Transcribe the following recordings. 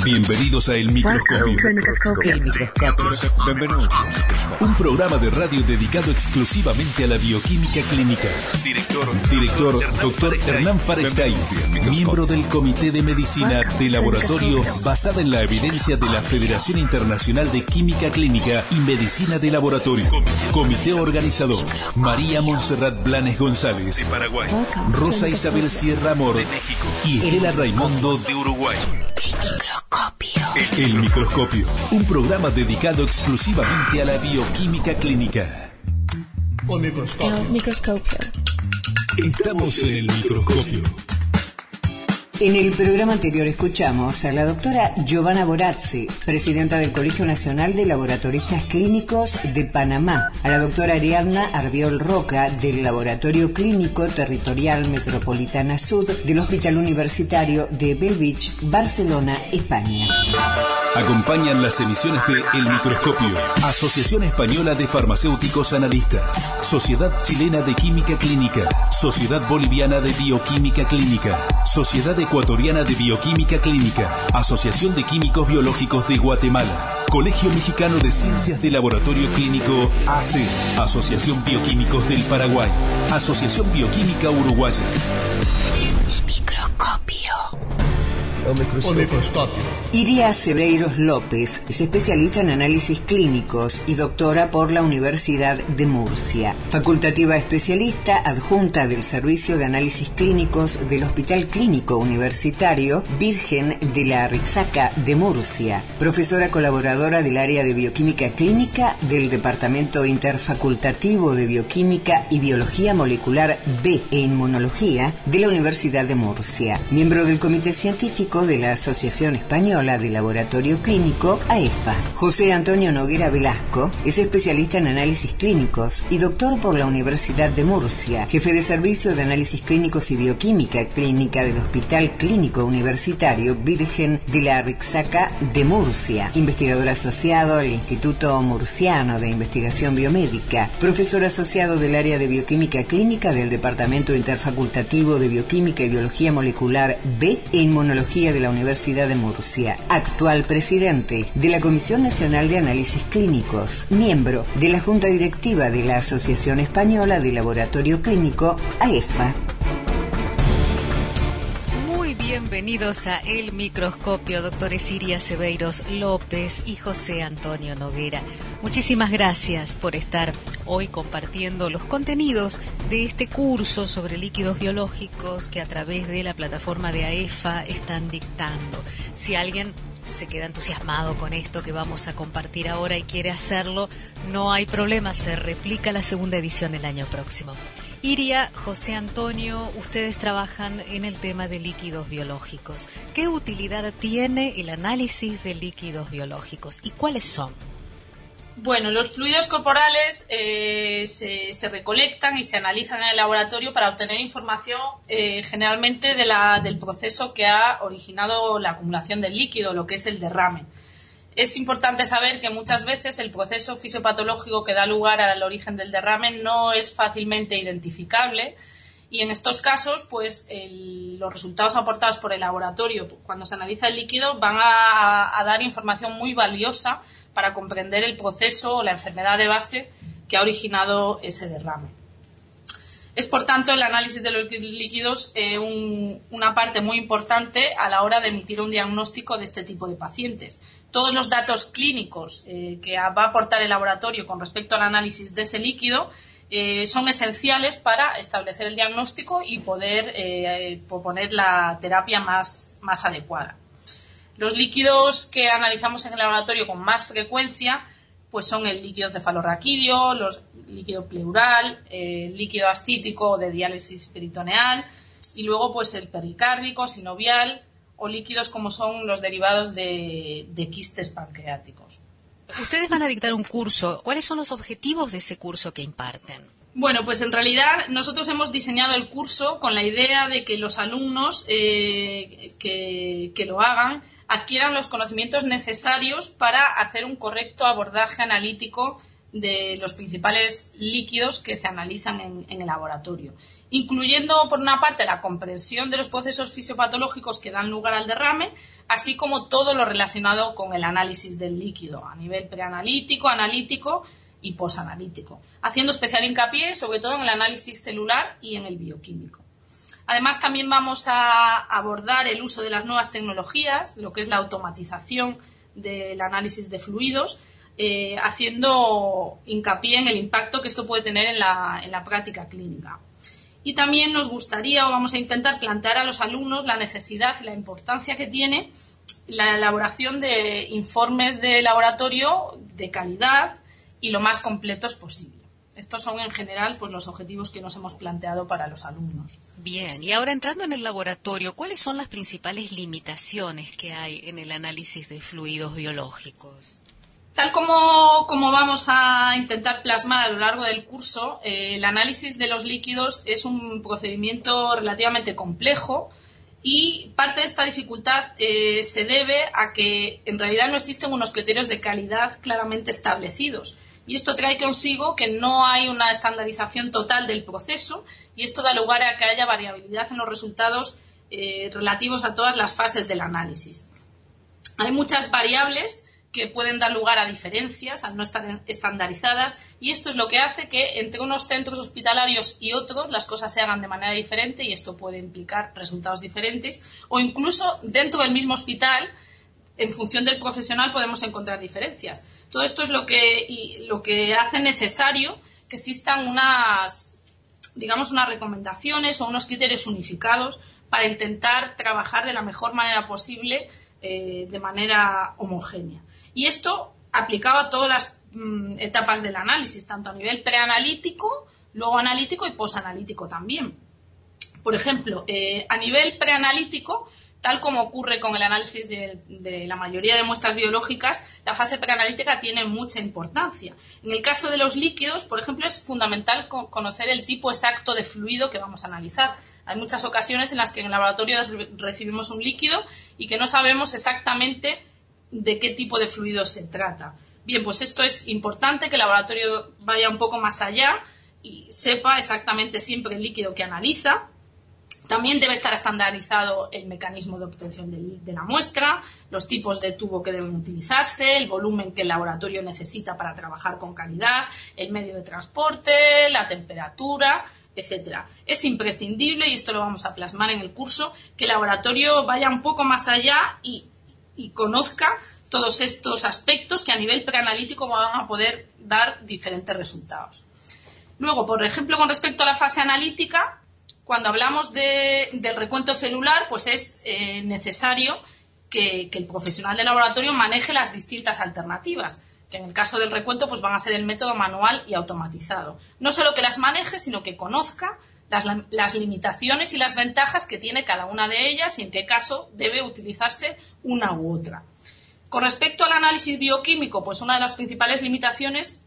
Bienvenidos a El Microscopio. El Microscopio. Benvenuti. Un programa de radio dedicado exclusivamente a la bioquímica clínica. Director Dr. Hernán Farestay, miembro del Comité de Medicina de Laboratorio basada en la evidencia de la Federación Internacional de Química Clínica y Medicina de Laboratorio. Comité organizador: María Montserrat Blanes González, de Paraguay, Rosa Isabel Sierra Amor y Estela Raimundo, de Uruguay. El Microscopio, un programa dedicado exclusivamente a la bioquímica clínica. El Microscopio. Estamos en el Microscopio. En el programa anterior escuchamos a la doctora Giovanna Borazzi, presidenta del Colegio Nacional de Laboratoristas Clínicos de Panamá, a la doctora Ariadna Arbiol Roca, del Laboratorio Clínico Territorial Metropolitana Sud del Hospital Universitario de Bellvitge, Barcelona, España. Acompañan las emisiones de El Microscopio, Asociación Española de Farmacéuticos Analistas, Sociedad Chilena de Química Clínica, Sociedad Boliviana de Bioquímica Clínica, Sociedad Ecuatoriana de Bioquímica Clínica, Asociación de Químicos Biológicos de Guatemala, Colegio Mexicano de Ciencias de Laboratorio Clínico AC, Asociación Bioquímicos del Paraguay, Asociación Bioquímica Uruguaya. El Microscopio. Iria Sebreiros López es especialista en análisis clínicos y doctora por la Universidad de Murcia. Facultativa especialista adjunta del Servicio de Análisis Clínicos del Hospital Clínico Universitario Virgen de la Arixaca de Murcia. Profesora colaboradora del área de Bioquímica Clínica del Departamento Interfacultativo de Bioquímica y Biología Molecular B e Inmunología de la Universidad de Murcia. Miembro del Comité Científico de la Asociación Española de Laboratorio Clínico, AEFA. José Antonio Noguera Velasco es especialista en análisis clínicos y doctor por la Universidad de Murcia, jefe de Servicio de Análisis Clínicos y Bioquímica Clínica del Hospital Clínico Universitario Virgen de la Arixaca de Murcia, investigador asociado al Instituto Murciano de Investigación Biomédica, profesor asociado del área de Bioquímica Clínica del Departamento Interfacultativo de Bioquímica y Biología Molecular B e Inmunología de la Universidad de Murcia, actual presidente de la Comisión Nacional de Análisis Clínicos, miembro de la Junta Directiva de la Asociación Española de Laboratorio Clínico, AEFA. Muy bienvenidos a El Microscopio, doctores Iria Sebreiros López y José Antonio Noguera. Muchísimas gracias por estar hoy compartiendo los contenidos de este curso sobre líquidos biológicos que a través de la plataforma de AEFA están dictando. Si alguien se queda entusiasmado con esto que vamos a compartir ahora y quiere hacerlo, no hay problema, se replica la segunda edición el año próximo. Iria, José Antonio, ustedes trabajan en el tema de líquidos biológicos. ¿Qué utilidad tiene el análisis de líquidos biológicos y cuáles son? Bueno, los fluidos corporales se recolectan y se analizan en el laboratorio para obtener información generalmente del proceso que ha originado la acumulación del líquido, lo que es el derrame. Es importante saber que muchas veces el proceso fisiopatológico que da lugar al origen del derrame no es fácilmente identificable y en estos casos pues los resultados aportados por el laboratorio cuando se analiza el líquido van a dar información muy valiosa para comprender el proceso o la enfermedad de base que ha originado ese derrame. Es, por tanto, el análisis de los líquidos una parte muy importante a la hora de emitir un diagnóstico de este tipo de pacientes. Todos los datos clínicos que va a aportar el laboratorio con respecto al análisis de ese líquido son esenciales para establecer el diagnóstico y poder proponer la terapia más adecuada. Los líquidos que analizamos en el laboratorio con más frecuencia pues son el líquido cefalorraquídeo, el líquido pleural, el líquido ascítico de diálisis peritoneal y luego pues el pericárdico, sinovial o líquidos como son los derivados de quistes pancreáticos. Ustedes van a dictar un curso. ¿Cuáles son los objetivos de ese curso que imparten? Bueno, pues en realidad nosotros hemos diseñado el curso con la idea de que los alumnos que lo hagan adquieran los conocimientos necesarios para hacer un correcto abordaje analítico de los principales líquidos que se analizan en el laboratorio, incluyendo por una parte la comprensión de los procesos fisiopatológicos que dan lugar al derrame, así como todo lo relacionado con el análisis del líquido a nivel preanalítico, analítico y posanalítico, haciendo especial hincapié sobre todo en el análisis celular y en el bioquímico. Además, también vamos a abordar el uso de las nuevas tecnologías, lo que es la automatización del análisis de fluidos, haciendo hincapié en el impacto que esto puede tener en la práctica clínica. Y también nos gustaría, o vamos a intentar plantear a los alumnos la necesidad y la importancia que tiene la elaboración de informes de laboratorio de calidad y lo más completos posible. Estos son en general pues los objetivos que nos hemos planteado para los alumnos. Bien, y ahora entrando en el laboratorio, ¿cuáles son las principales limitaciones que hay en el análisis de fluidos biológicos? Tal como vamos a intentar plasmar a lo largo del curso, el análisis de los líquidos es un procedimiento relativamente complejo y parte de esta dificultad se debe a que en realidad no existen unos criterios de calidad claramente establecidos. Y esto trae consigo que no hay una estandarización total del proceso y esto da lugar a que haya variabilidad en los resultados relativos a todas las fases del análisis. Hay muchas variables que pueden dar lugar a diferencias al no estar estandarizadas y esto es lo que hace que entre unos centros hospitalarios y otros las cosas se hagan de manera diferente y esto puede implicar resultados diferentes o incluso dentro del mismo hospital en función del profesional podemos encontrar diferencias. Todo esto es lo que hace necesario que existan unas recomendaciones o unos criterios unificados para intentar trabajar de la mejor manera posible de manera homogénea. Y esto aplicado a todas las etapas del análisis, tanto a nivel preanalítico, luego analítico y posanalítico también. Por ejemplo, a nivel preanalítico, tal como ocurre con el análisis de la mayoría de muestras biológicas, la fase preanalítica tiene mucha importancia. En el caso de los líquidos, por ejemplo, es fundamental conocer el tipo exacto de fluido que vamos a analizar. Hay muchas ocasiones en las que en el laboratorio recibimos un líquido y que no sabemos exactamente de qué tipo de fluido se trata. Bien, pues esto es importante, que el laboratorio vaya un poco más allá y sepa exactamente siempre el líquido que analiza. También debe estar estandarizado el mecanismo de obtención de la muestra, los tipos de tubo que deben utilizarse, el volumen que el laboratorio necesita para trabajar con calidad, el medio de transporte, la temperatura, etcétera. Es imprescindible, y esto lo vamos a plasmar en el curso, que el laboratorio vaya un poco más allá y conozca todos estos aspectos que a nivel preanalítico van a poder dar diferentes resultados. Luego, por ejemplo, con respecto a la fase analítica, cuando hablamos del recuento celular, pues es necesario que el profesional del laboratorio maneje las distintas alternativas, que en el caso del recuento pues van a ser el método manual y automatizado. No solo que las maneje, sino que conozca las limitaciones y las ventajas que tiene cada una de ellas y en qué caso debe utilizarse una u otra. Con respecto al análisis bioquímico, pues una de las principales limitaciones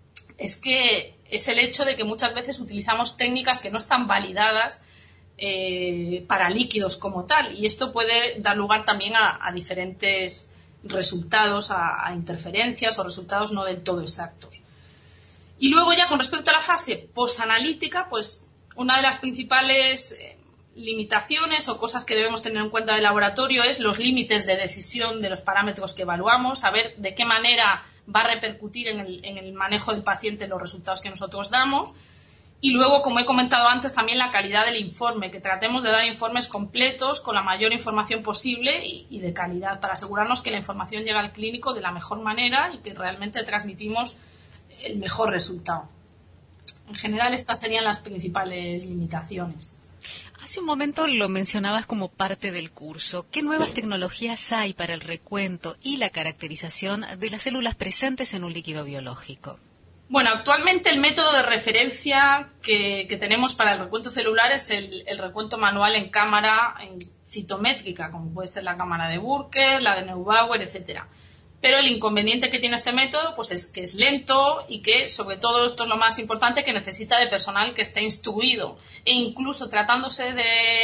es el hecho de que muchas veces utilizamos técnicas que no están validadas para líquidos como tal y esto puede dar lugar también a diferentes resultados, a interferencias o resultados no del todo exactos. Y luego ya con respecto a la fase posanalítica, pues una de las principales limitaciones o cosas que debemos tener en cuenta del laboratorio es los límites de decisión de los parámetros que evaluamos, saber de qué manera va a repercutir en el manejo del paciente los resultados que nosotros damos y luego, como he comentado antes, también la calidad del informe, que tratemos de dar informes completos con la mayor información posible y de calidad para asegurarnos que la información llega al clínico de la mejor manera y que realmente transmitimos el mejor resultado. En general, estas serían las principales limitaciones. Hace un momento lo mencionabas como parte del curso. ¿Qué nuevas tecnologías hay para el recuento y la caracterización de las células presentes en un líquido biológico? Bueno, actualmente el método de referencia que tenemos para el recuento celular es el recuento manual en cámara en citométrica, como puede ser la cámara de Burker, la de Neubauer, etcétera. Pero el inconveniente que tiene este método pues es que es lento y que, sobre todo, esto es lo más importante, que necesita de personal que esté instruido. E incluso tratándose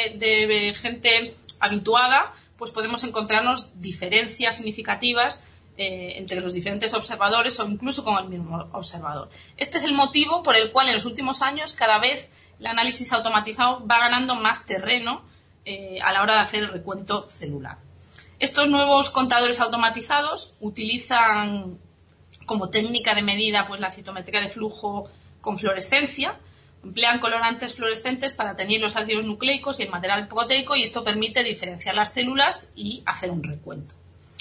de gente habituada, pues podemos encontrarnos diferencias significativas entre los diferentes observadores o incluso con el mismo observador. Este es el motivo por el cual en los últimos años cada vez el análisis automatizado va ganando más terreno a la hora de hacer el recuento celular. Estos nuevos contadores automatizados utilizan como técnica de medida pues la citometría de flujo con fluorescencia. Emplean colorantes fluorescentes para teñir los ácidos nucleicos y el material proteico, y esto permite diferenciar las células y hacer un recuento.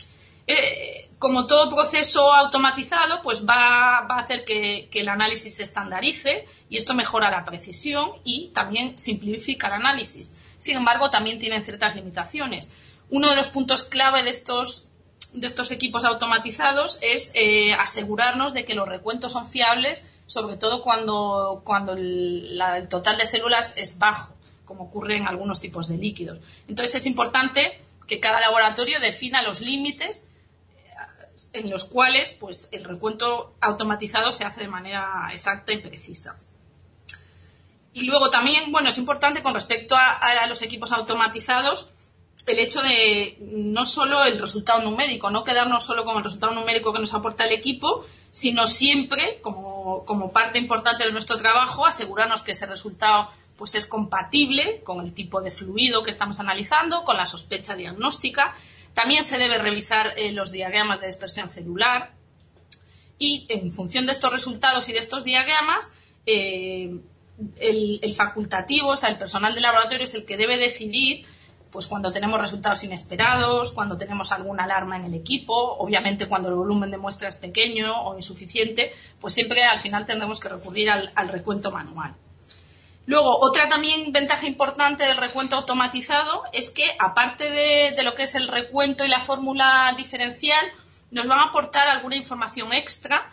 Como todo proceso automatizado, pues va a hacer que el análisis se estandarice, y esto mejora la precisión y también simplifica el análisis. Sin embargo, también tienen ciertas limitaciones. Uno de los puntos clave de estos equipos automatizados es asegurarnos de que los recuentos son fiables, sobre todo cuando el total de células es bajo, como ocurre en algunos tipos de líquidos. Entonces es importante que cada laboratorio defina los límites en los cuales pues, el recuento automatizado se hace de manera exacta y precisa. Y luego también, bueno, es importante con respecto a los equipos automatizados el hecho de no solo el resultado numérico, no quedarnos solo con el resultado numérico que nos aporta el equipo, sino siempre, como parte importante de nuestro trabajo, asegurarnos que ese resultado pues, es compatible con el tipo de fluido que estamos analizando, con la sospecha diagnóstica. También se debe revisar los diagramas de dispersión celular, y en función de estos resultados y de estos diagramas, el facultativo, o sea, el personal del laboratorio es el que debe decidir pues cuando tenemos resultados inesperados, cuando tenemos alguna alarma en el equipo, obviamente cuando el volumen de muestra es pequeño o insuficiente, pues siempre al final tendremos que recurrir al recuento manual. Luego, otra también ventaja importante del recuento automatizado es que, aparte de lo que es el recuento y la fórmula diferencial, nos van a aportar alguna información extra,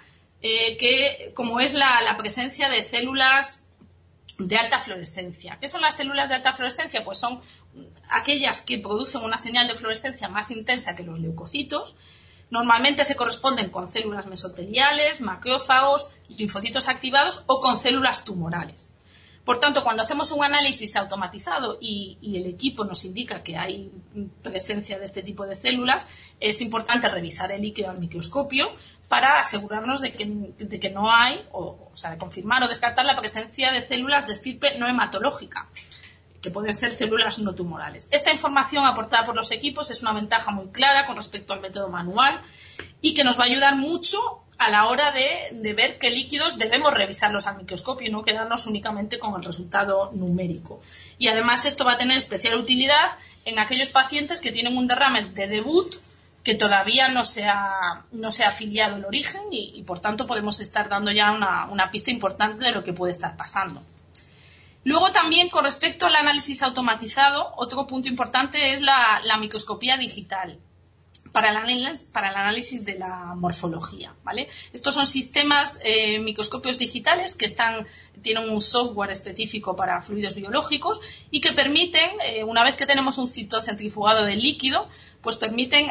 como es la presencia de células de alta fluorescencia. ¿Qué son las células de alta fluorescencia? Pues son aquellas que producen una señal de fluorescencia más intensa que los leucocitos. Normalmente se corresponden con células mesoteliales, macrófagos, linfocitos activados o con células tumorales. Por tanto, cuando hacemos un análisis automatizado y el equipo nos indica que hay presencia de este tipo de células, es importante revisar el líquido al microscopio para asegurarnos de que no hay, o sea, de confirmar o descartar la presencia de células de estirpe no hematológica, que pueden ser células no tumorales. Esta información aportada por los equipos es una ventaja muy clara con respecto al método manual y que nos va a ayudar mucho a la hora de ver qué líquidos debemos revisarlos al microscopio y no quedarnos únicamente con el resultado numérico. Y además esto va a tener especial utilidad en aquellos pacientes que tienen un derrame de debut que todavía no se ha afiliado el origen y por tanto podemos estar dando ya una pista importante de lo que puede estar pasando. Luego también con respecto al análisis automatizado, otro punto importante es la microscopía digital para el análisis de la morfología, ¿vale? Estos son sistemas microscopios digitales que tienen un software específico para fluidos biológicos y que permiten, una vez que tenemos un citocentrifugado del líquido, pues permiten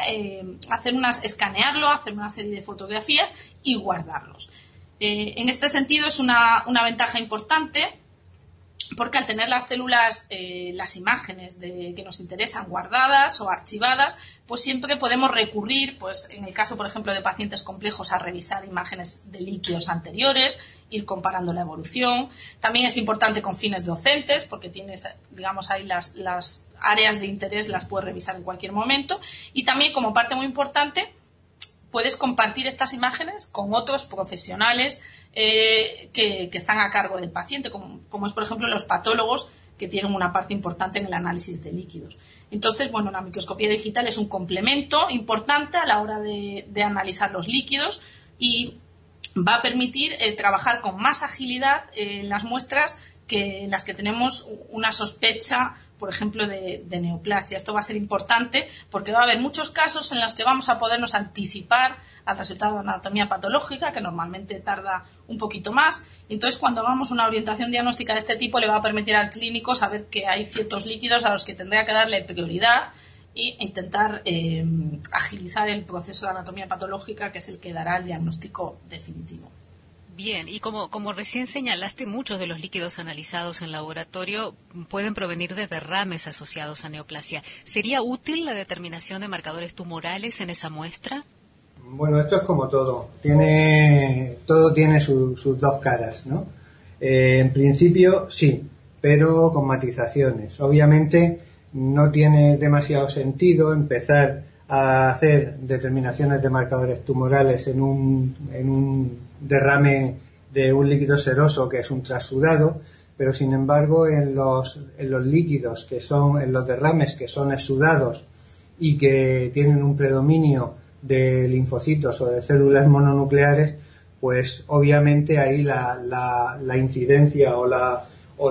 escanearlo, hacer una serie de fotografías y guardarlos. En este sentido es una ventaja importante, porque al tener las células, las imágenes que nos interesan guardadas o archivadas, pues siempre podemos recurrir, pues en el caso, por ejemplo, de pacientes complejos, a revisar imágenes de líquidos anteriores, ir comparando la evolución. También es importante con fines docentes, porque tienes, digamos, ahí las áreas de interés las puedes revisar en cualquier momento. Y también, como parte muy importante, puedes compartir estas imágenes con otros profesionales que están a cargo del paciente, como es, por ejemplo, los patólogos, que tienen una parte importante en el análisis de líquidos. Entonces, bueno, la microscopía digital es un complemento importante a la hora de analizar los líquidos y va a permitir trabajar con más agilidad en las muestras en las que tenemos una sospecha, por ejemplo, de neoplasia. Esto va a ser importante porque va a haber muchos casos en los que vamos a podernos anticipar al resultado de anatomía patológica, que normalmente tarda un poquito más. Entonces, cuando hagamos una orientación diagnóstica de este tipo, le va a permitir al clínico saber que hay ciertos líquidos a los que tendría que darle prioridad e intentar agilizar el proceso de anatomía patológica, que es el que dará el diagnóstico definitivo. Bien, y como recién señalaste, muchos de los líquidos analizados en laboratorio pueden provenir de derrames asociados a neoplasia. ¿Sería útil la determinación de marcadores tumorales en esa muestra? Bueno, esto es como todo. Todo tiene sus dos caras, ¿no? En principio, sí, pero con matizaciones. Obviamente, no tiene demasiado sentido empezar a hacer determinaciones de marcadores tumorales en un derrame de un líquido seroso que es un transudado, pero sin embargo en los líquidos en los derrames que son exsudados y que tienen un predominio de linfocitos o de células mononucleares, pues obviamente ahí la incidencia o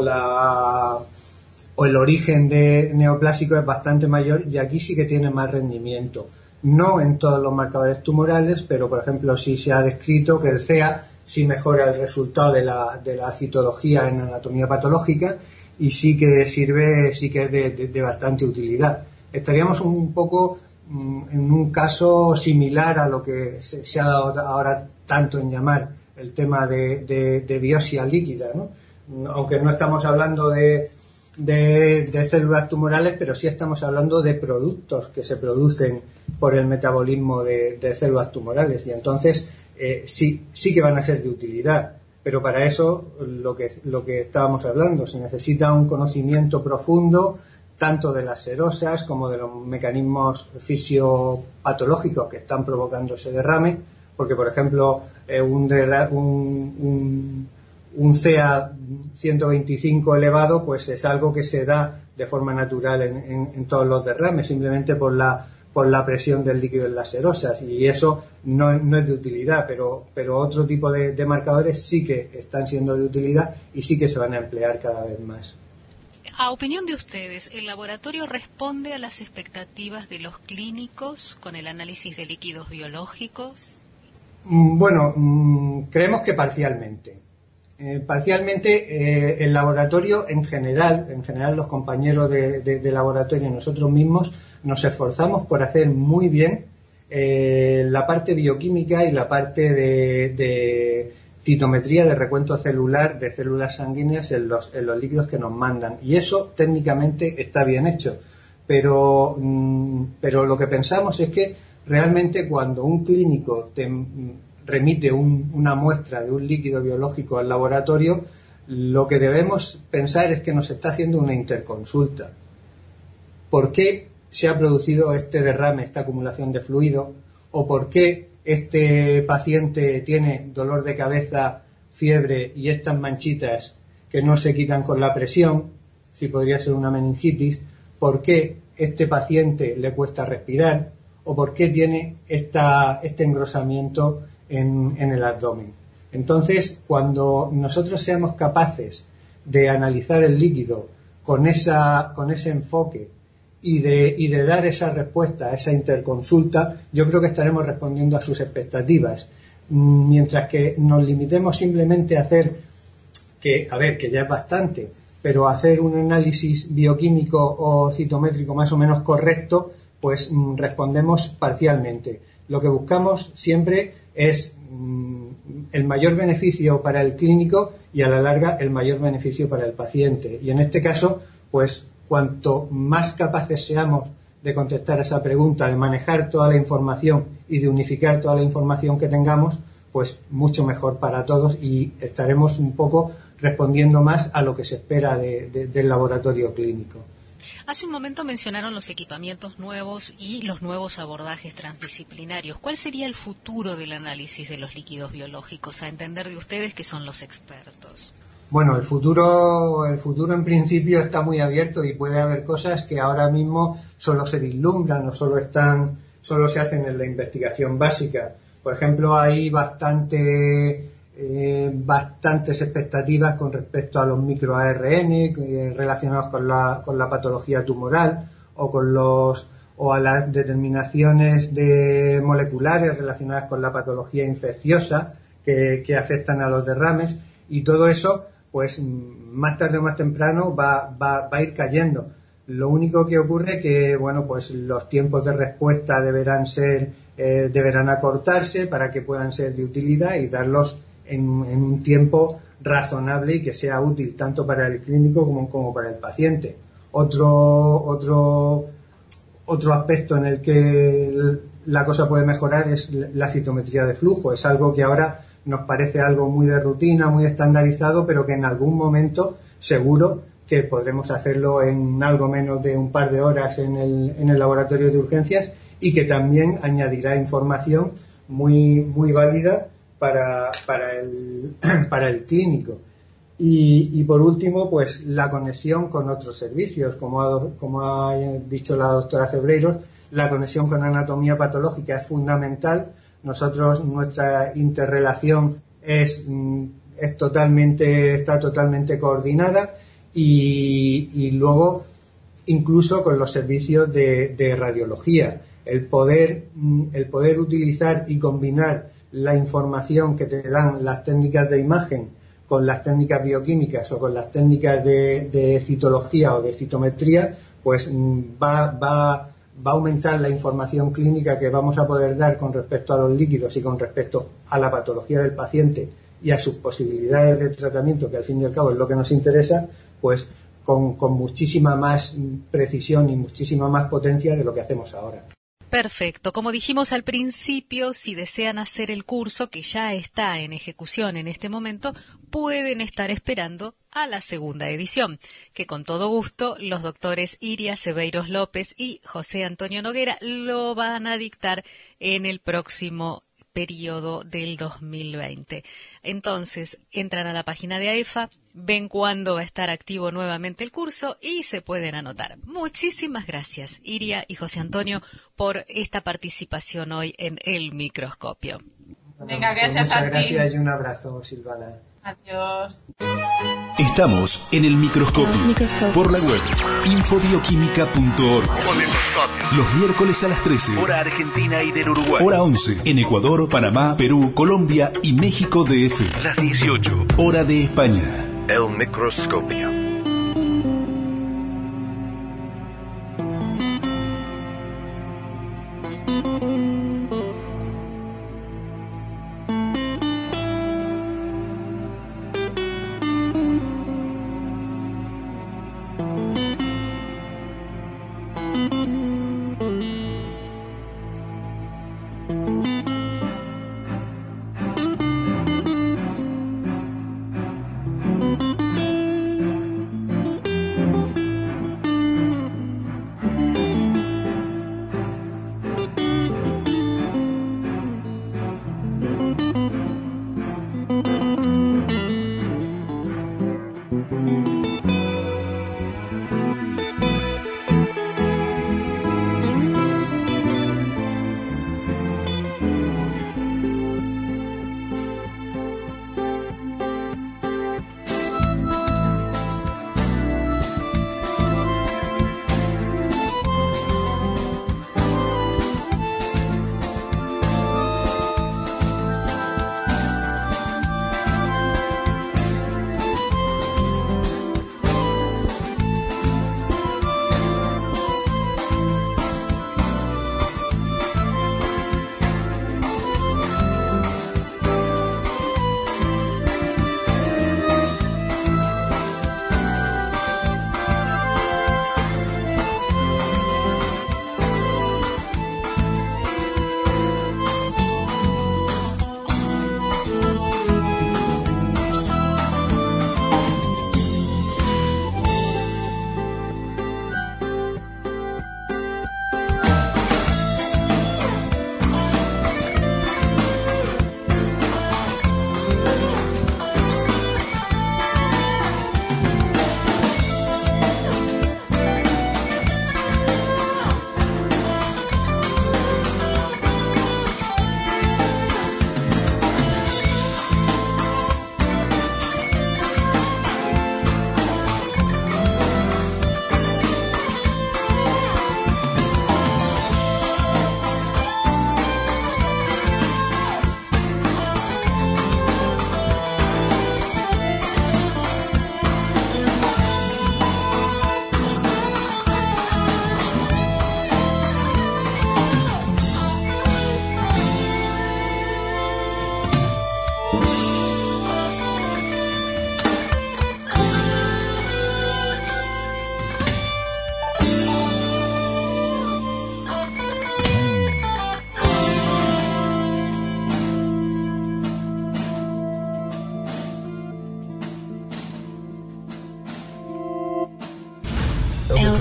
el origen de neoplásico es bastante mayor, y aquí sí que tiene más rendimiento. No en todos los marcadores tumorales, pero por ejemplo sí se ha descrito que el CEA sí mejora el resultado de la citología en anatomía patológica, y sí que sirve, sí que es de bastante utilidad. Estaríamos un poco en un caso similar a lo que se ha dado ahora tanto en llamar el tema de biopsia líquida, ¿no? Aunque no estamos hablando de células tumorales, pero sí estamos hablando de productos que se producen por el metabolismo de células tumorales, y entonces sí que van a ser de utilidad, pero para eso lo que estábamos hablando, se necesita un conocimiento profundo tanto de las serosas como de los mecanismos fisiopatológicos que están provocando ese derrame, porque por ejemplo un CA 125 elevado pues es algo que se da de forma natural en todos los derrames, simplemente por la presión del líquido en las serosas, y eso no es de utilidad, pero otro tipo de marcadores sí que están siendo de utilidad y sí que se van a emplear cada vez más. A opinión de ustedes, ¿el laboratorio responde a las expectativas de los clínicos con el análisis de líquidos biológicos? Bueno, creemos que parcialmente. El laboratorio en general los compañeros de laboratorio y nosotros mismos nos esforzamos por hacer muy bien la parte bioquímica y la parte de citometría de recuento celular de células sanguíneas en los líquidos que nos mandan, y eso técnicamente está bien hecho, pero lo que pensamos es que realmente cuando un clínico te remite una muestra de un líquido biológico al laboratorio, lo que debemos pensar es que nos está haciendo una interconsulta. ¿Por qué se ha producido este derrame, esta acumulación de fluido? ¿O por qué este paciente tiene dolor de cabeza, fiebre y estas manchitas que no se quitan con la presión? Si podría ser una meningitis. ¿Por qué este paciente le cuesta respirar? ¿O por qué tiene este engrosamiento en el abdomen? Entonces, cuando nosotros seamos capaces de analizar el líquido con ese enfoque y de dar esa respuesta a esa interconsulta, yo creo que estaremos respondiendo a sus expectativas. Mientras que nos limitemos simplemente a hacer, que ya es bastante, pero hacer un análisis bioquímico o citométrico más o menos correcto, pues respondemos parcialmente. Lo que buscamos siempre es el mayor beneficio para el clínico y a la larga el mayor beneficio para el paciente. Y en este caso, pues cuanto más capaces seamos de contestar a esa pregunta, de manejar toda la información y de unificar toda la información que tengamos, pues mucho mejor para todos, y estaremos un poco respondiendo más a lo que se espera del laboratorio clínico. Hace un momento mencionaron los equipamientos nuevos y los nuevos abordajes transdisciplinarios. ¿Cuál sería el futuro del análisis de los líquidos biológicos, a entender de ustedes que son los expertos? Bueno, el futuro en principio está muy abierto y puede haber cosas que ahora mismo solo se vislumbran o solo se hacen en la investigación básica. Por ejemplo, hay bastantes expectativas con respecto a los microARN relacionados con la patología tumoral o a las determinaciones moleculares relacionadas con la patología infecciosa que afectan a los derrames, y todo eso pues más tarde o más temprano va a ir cayendo. Lo único que ocurre que pues los tiempos de respuesta deberán acortarse para que puedan ser de utilidad y darlos en un tiempo razonable y que sea útil tanto para el clínico como para el paciente. Otro aspecto en el que la cosa puede mejorar es la citometría de flujo. Es algo que ahora nos parece algo muy de rutina, muy estandarizado, pero que en algún momento seguro que podremos hacerlo en algo menos de un par de horas en el laboratorio de urgencias, y que también añadirá información muy válida para el clínico. Y por último, pues la conexión con otros servicios, como ha dicho la doctora Cebreiros, la conexión con anatomía patológica es fundamental. Nuestra interrelación está totalmente coordinada, y luego incluso con los servicios de radiología. El poder utilizar y combinar la información que te dan las técnicas de imagen con las técnicas bioquímicas o con las técnicas de citología o de citometría, pues va a aumentar la información clínica que vamos a poder dar con respecto a los líquidos y con respecto a la patología del paciente y a sus posibilidades de tratamiento, que al fin y al cabo es lo que nos interesa, pues con muchísima más precisión y muchísima más potencia de lo que hacemos ahora. Perfecto. Como dijimos al principio, si desean hacer el curso, que ya está en ejecución en este momento, pueden estar esperando a la segunda edición, que con todo gusto los doctores Iria Cebeiros López y José Antonio Noguera lo van a dictar en el próximo periodo del 2020. Entonces, entran a la página de AEFA, ven cuándo va a estar activo nuevamente el curso y se pueden anotar. Muchísimas gracias, Iria y José Antonio, por esta participación hoy en El Microscopio. Venga, gracias a ti. Muchas gracias y un abrazo, Silvana. Adiós. Estamos en El Microscopio, por la web infobioquímica.org. Los miércoles a las 13, hora argentina y del Uruguay. Hora 11, en Ecuador, Panamá, Perú, Colombia y México DF. Las 18, hora de España. El Microscopio.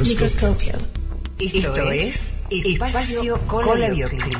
Microscopio. Esto es Espacio Colabiocli.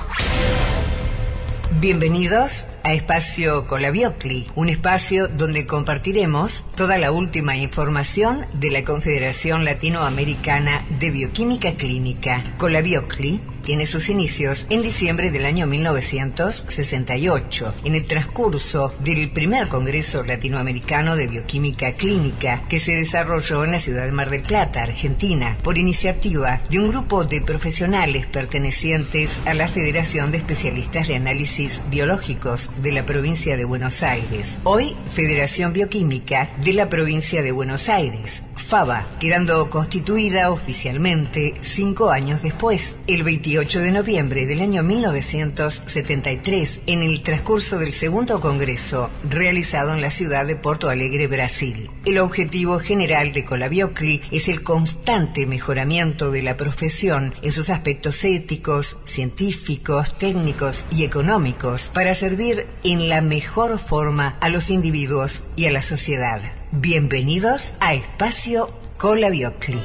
Bienvenidos a Espacio Colabiocli, un espacio donde compartiremos toda la última información de la Confederación Latinoamericana de Bioquímica Clínica. Colabiocli tiene sus inicios en diciembre del año 1968, en el transcurso del primer Congreso Latinoamericano de Bioquímica Clínica que se desarrolló en la ciudad de Mar del Plata, Argentina, por iniciativa de un grupo de profesionales pertenecientes a la Federación de Especialistas de Análisis Biológicos de la provincia de Buenos Aires, hoy Federación Bioquímica de la provincia de Buenos Aires, FABA, quedando constituida oficialmente 5 años después, el 28 de noviembre del año 1973, en el transcurso del segundo congreso realizado en la ciudad de Porto Alegre, Brasil. El objetivo general de Colabiocli es el constante mejoramiento de la profesión en sus aspectos éticos, científicos, técnicos y económicos para servir en la mejor forma a los individuos y a la sociedad. Bienvenidos a Espacio Colabiocli.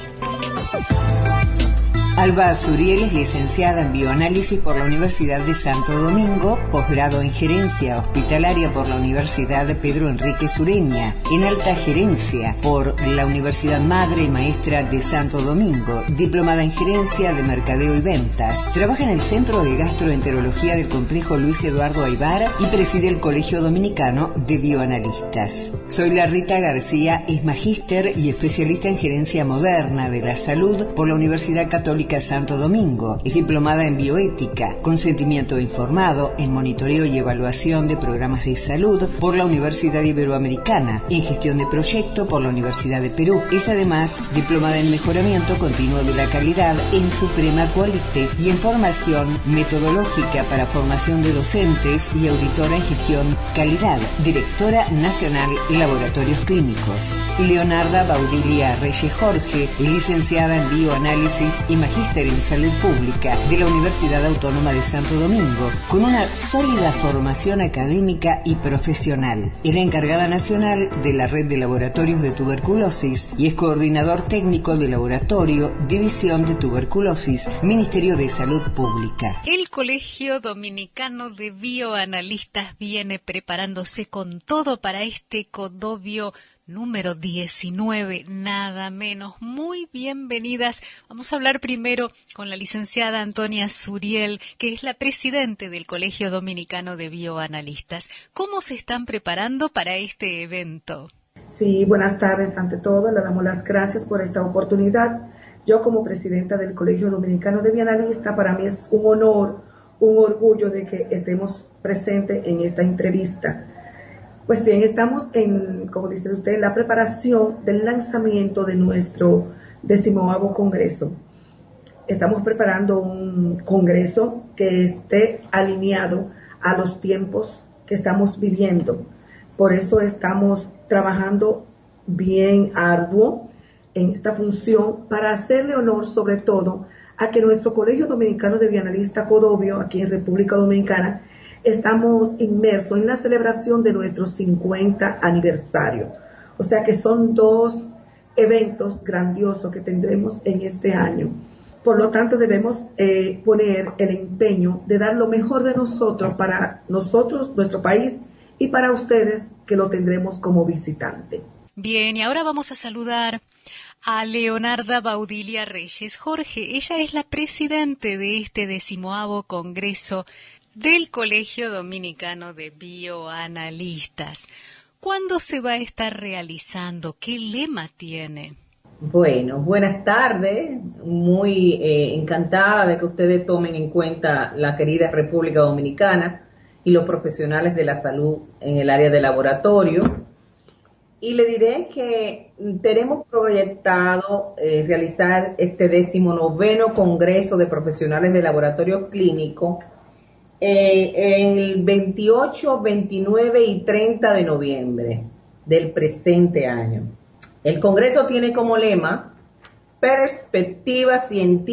Alba Suriel es licenciada en bioanálisis por la Universidad de Santo Domingo, posgrado en gerencia hospitalaria por la Universidad de Pedro Enrique Sureña, en alta gerencia por la Universidad Madre y Maestra de Santo Domingo, diplomada en gerencia de mercadeo y ventas. Trabaja en el Centro de Gastroenterología del Complejo Luis Eduardo Aybar y preside el Colegio Dominicano de Bioanalistas. Soy Rita García, es magíster y especialista en gerencia moderna de la salud por la Universidad Católica Santo Domingo. Es diplomada en bioética, consentimiento informado, en monitoreo y evaluación de programas de salud por la Universidad Iberoamericana, en gestión de proyecto por la Universidad de Perú. Es además diplomada en mejoramiento continuo de la calidad en Suprema Qualité y en formación metodológica para formación de docentes y auditora en gestión calidad, directora nacional Laboratorios Clínicos. Leonarda Baudilia Reyes Jorge, licenciada en bioanálisis y magíster en salud pública de la Universidad Autónoma de Santo Domingo, con una sólida formación académica y profesional. Es la encargada nacional de la Red de Laboratorios de Tuberculosis y es coordinador técnico de laboratorio, División de Tuberculosis, Ministerio de Salud Pública. El Colegio Dominicano de Bioanalistas viene preparándose con todo para este Codobio número 19, nada menos. Muy bienvenidas. Vamos a hablar primero con la licenciada Antonia Suriel, que es la presidente del Colegio Dominicano de Bioanalistas. ¿Cómo se están preparando para este evento? Sí, buenas tardes. Ante todo, le damos las gracias por esta oportunidad. Yo, como presidenta del Colegio Dominicano de Bioanalistas, para mí es un honor, un orgullo de que estemos presentes en esta entrevista. Pues bien, estamos como dice usted, en la preparación del lanzamiento de nuestro 18º Congreso. Estamos preparando un congreso que esté alineado a los tiempos que estamos viviendo. Por eso estamos trabajando bien arduo en esta función para hacerle honor sobre todo a que nuestro Colegio Dominicano de Bioanalistas Codobio, aquí en República Dominicana, estamos inmersos en la celebración de nuestro 50 aniversario. O sea que son 2 eventos grandiosos que tendremos en este año. Por lo tanto, debemos poner el empeño de dar lo mejor de nosotros para nosotros, nuestro país, y para ustedes que lo tendremos como visitante. Bien, y ahora vamos a saludar a Leonarda Baudilia Reyes Jorge. Ella es la presidente de este 18º Congreso del Colegio Dominicano de Bioanalistas. ¿Cuándo se va a estar realizando? ¿Qué lema tiene? Bueno, buenas tardes. Muy encantada de que ustedes tomen en cuenta la querida República Dominicana y los profesionales de la salud en el área de laboratorio. Y le diré que tenemos proyectado realizar este 19º Congreso de Profesionales de Laboratorio Clínico en el 28, 29 y 30 de noviembre del presente año. El Congreso tiene como lema Perspectiva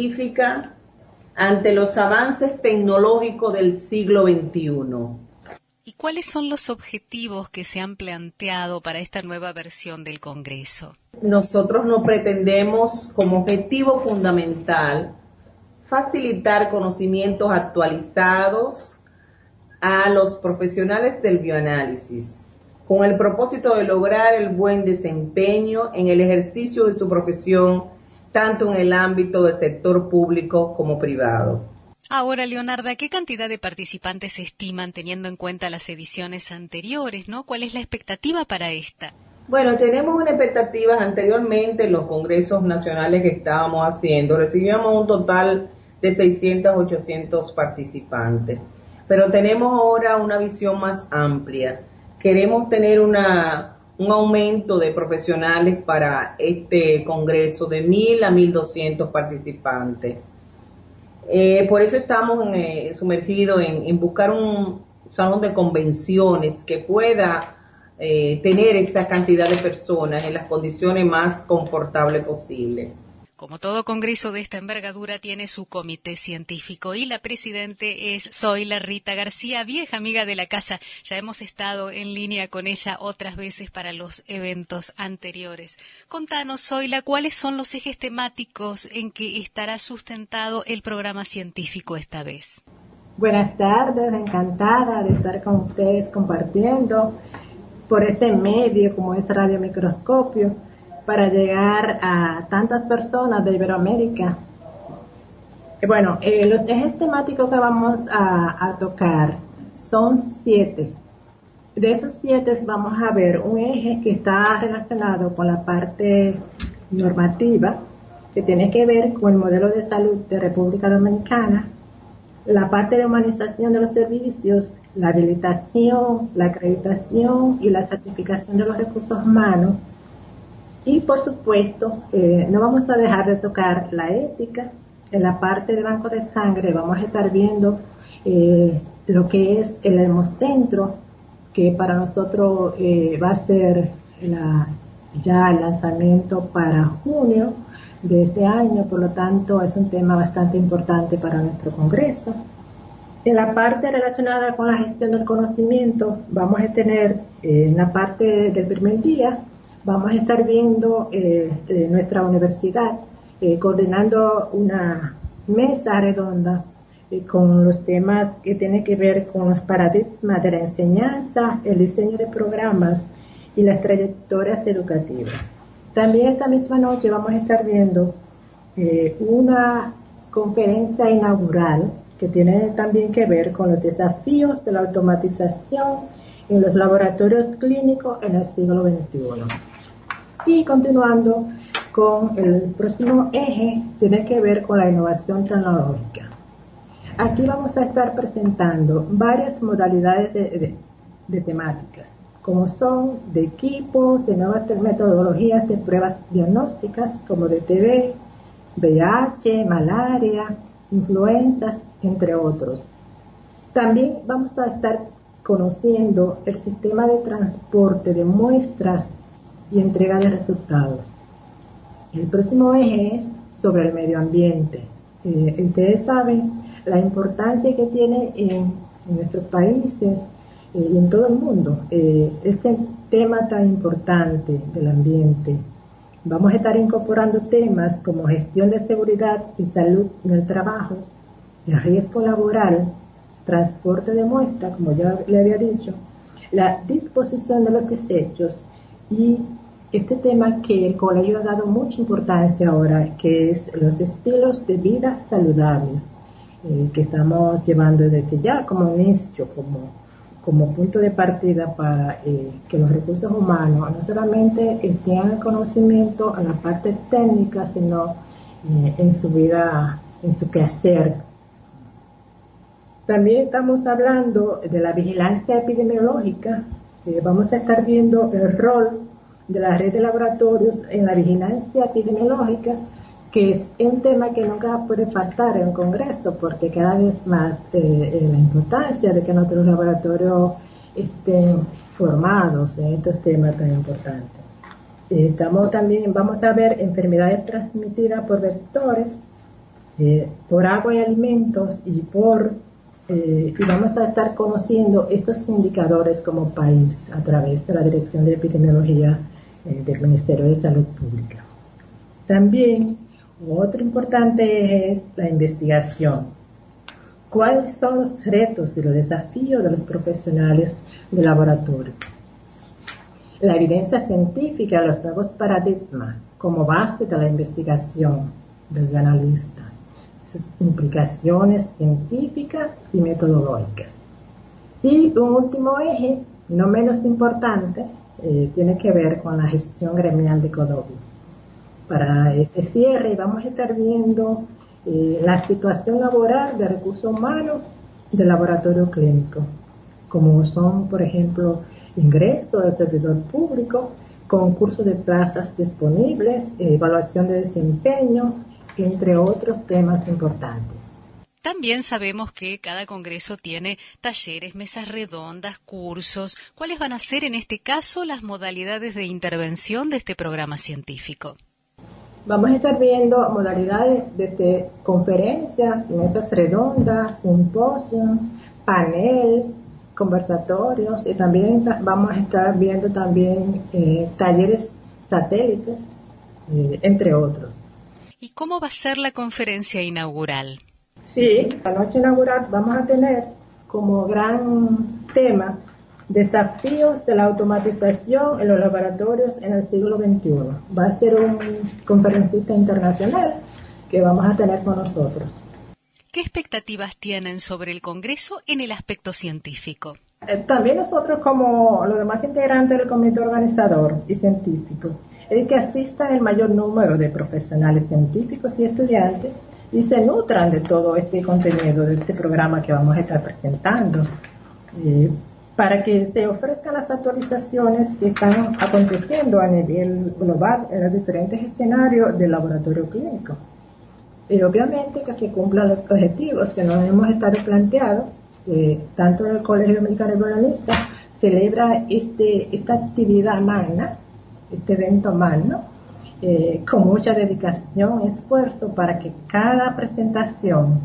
científica ante los avances tecnológicos del siglo XXI. ¿Y cuáles son los objetivos que se han planteado para esta nueva versión del Congreso? Nosotros no pretendemos como objetivo fundamental facilitar conocimientos actualizados a los profesionales del bioanálisis, con el propósito de lograr el buen desempeño en el ejercicio de su profesión, tanto en el ámbito del sector público como privado. Ahora, Leonarda, ¿qué cantidad de participantes se estiman teniendo en cuenta las ediciones anteriores, ¿no? ¿Cuál es la expectativa para esta? Bueno, tenemos una expectativa. Anteriormente en los congresos nacionales que estábamos haciendo, recibíamos un total de 600, 800 participantes. Pero tenemos ahora una visión más amplia. Queremos tener un aumento de profesionales para este congreso de 1.000 a 1.200 participantes. Por eso estamos sumergidos en buscar un salón de convenciones que pueda tener esa cantidad de personas en las condiciones más confortables posibles. Como todo congreso de esta envergadura tiene su comité científico y la presidente es Zoila Rita García, vieja amiga de la casa. Ya hemos estado en línea con ella otras veces para los eventos anteriores. Contanos, Zoila, ¿cuáles son los ejes temáticos en que estará sustentado el programa científico esta vez? Buenas tardes, encantada de estar con ustedes compartiendo por este medio como es Radio Microscopio, para llegar a tantas personas de Iberoamérica. Bueno, los ejes temáticos que vamos a tocar son 7. De esos 7 vamos a ver un eje que está relacionado con la parte normativa, que tiene que ver con el modelo de salud de República Dominicana, la parte de humanización de los servicios, la habilitación, la acreditación y la certificación de los recursos humanos. Y por supuesto, no vamos a dejar de tocar la ética. En la parte de banco de sangre vamos a estar viendo lo que es el hemocentro, que para nosotros va a ser ya el lanzamiento para junio de este año, por lo tanto es un tema bastante importante para nuestro Congreso. En la parte relacionada con la gestión del conocimiento, vamos a tener en la parte del primer día, vamos a estar viendo nuestra universidad coordinando una mesa redonda con los temas que tienen que ver con los paradigmas de la enseñanza, el diseño de programas y las trayectorias educativas. También esa misma noche vamos a estar viendo una conferencia inaugural que tiene también que ver con los desafíos de la automatización en los laboratorios clínicos en el siglo XXI. Y continuando con el próximo eje, tiene que ver con la innovación tecnológica. Aquí vamos a estar presentando varias modalidades de temáticas, como son de equipos, de nuevas metodologías de pruebas diagnósticas, como de TB, VIH, malaria, influenzas, entre otros. También vamos a estar conociendo el sistema de transporte de muestras y entrega de resultados. El próximo eje es sobre el medio ambiente. Ustedes saben la importancia que tiene en nuestros países y en todo el mundo este tema tan importante del ambiente. Vamos a estar incorporando temas como gestión de seguridad y salud en el trabajo, el riesgo laboral, transporte de muestras, como ya le había dicho, la disposición de los desechos y este tema que el colegio ha dado mucha importancia ahora, que es los estilos de vida saludables, que estamos llevando desde ya como inicio, como punto de partida para que los recursos humanos no solamente tengan el conocimiento en la parte técnica, sino en su vida, en su quehacer. También estamos hablando de la vigilancia epidemiológica. Vamos a estar viendo el rol de la red de laboratorios en la vigilancia epidemiológica, que es un tema que nunca puede faltar en el Congreso, porque cada vez más la importancia de que nuestros laboratorios estén formados en estos temas tan importantes. Vamos a ver enfermedades transmitidas por vectores, por agua y alimentos y por y vamos a estar conociendo estos indicadores como país a través de la Dirección de Epidemiología del Ministerio de Salud Pública. También otro importante eje es la investigación. ¿Cuáles son los retos y los desafíos de los profesionales de laboratorio? La evidencia científica, los nuevos paradigmas como base de la investigación del analista, sus implicaciones científicas y metodológicas. Y un último eje, no menos importante, tiene que ver con la gestión gremial de Codovio. Para este cierre vamos a estar viendo la situación laboral de recursos humanos del laboratorio clínico, como son, por ejemplo, ingreso del servidor público, concurso de plazas disponibles, evaluación de desempeño, entre otros temas importantes. También sabemos que cada congreso tiene talleres, mesas redondas, cursos. ¿Cuáles van a ser en este caso las modalidades de intervención de este programa científico? Vamos a estar viendo modalidades desde conferencias, mesas redondas, simposios, panel, conversatorios, y también vamos a estar viendo también talleres satélites, entre otros. ¿Y cómo va a ser la conferencia inaugural? Sí, la noche inaugural vamos a tener como gran tema desafíos de la automatización en los laboratorios en el siglo XXI. Va a ser un conferencista internacional que vamos a tener con nosotros. ¿Qué expectativas tienen sobre el Congreso en el aspecto científico? También nosotros, como los demás integrantes del comité organizador y científico, es que asistan el mayor número de profesionales científicos y estudiantes y se nutran de todo este contenido, de este programa que vamos a estar presentando, para que se ofrezcan las actualizaciones que están aconteciendo a nivel global en los diferentes escenarios del laboratorio clínico. Y obviamente que se cumplan los objetivos que nos hemos estado planteado, tanto en el Colegio Dominicano de Bienalistas celebra esta actividad magna, este evento magno, con mucha dedicación y esfuerzo para que cada presentación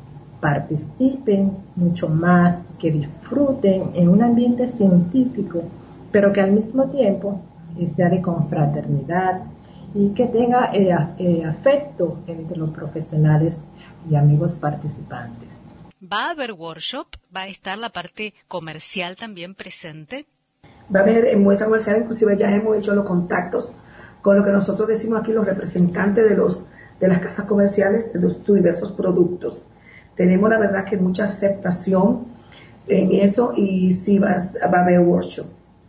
participen mucho más, que disfruten en un ambiente científico, pero que al mismo tiempo sea de confraternidad y que tenga afecto entre los profesionales y amigos participantes. ¿Va a haber workshop? ¿Va a estar la parte comercial también presente? Va a haber muestra comercial, inclusive ya hemos hecho los contactos con lo que nosotros decimos aquí los representantes de las casas comerciales de sus diversos productos. Tenemos la verdad que mucha aceptación en eso y sí va a haber workshop.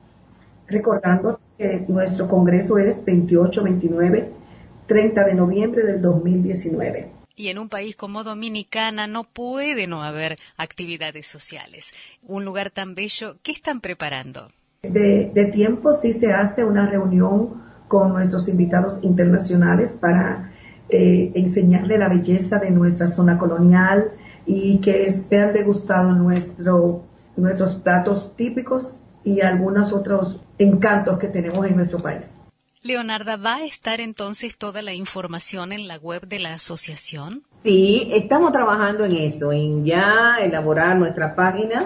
Recordando que nuestro congreso es 28, 29, 30 de noviembre del 2019. Y en un país como Dominicana no puede no haber actividades sociales. Un lugar tan bello, ¿qué están preparando? De tiempo sí se hace una reunión con nuestros invitados internacionales para enseñarle la belleza de nuestra zona colonial y que sean degustados nuestros platos típicos y algunos otros encantos que tenemos en nuestro país. Leonarda, ¿va a estar entonces toda la información en la web de la asociación? Sí, estamos trabajando en eso, en ya elaborar nuestra página,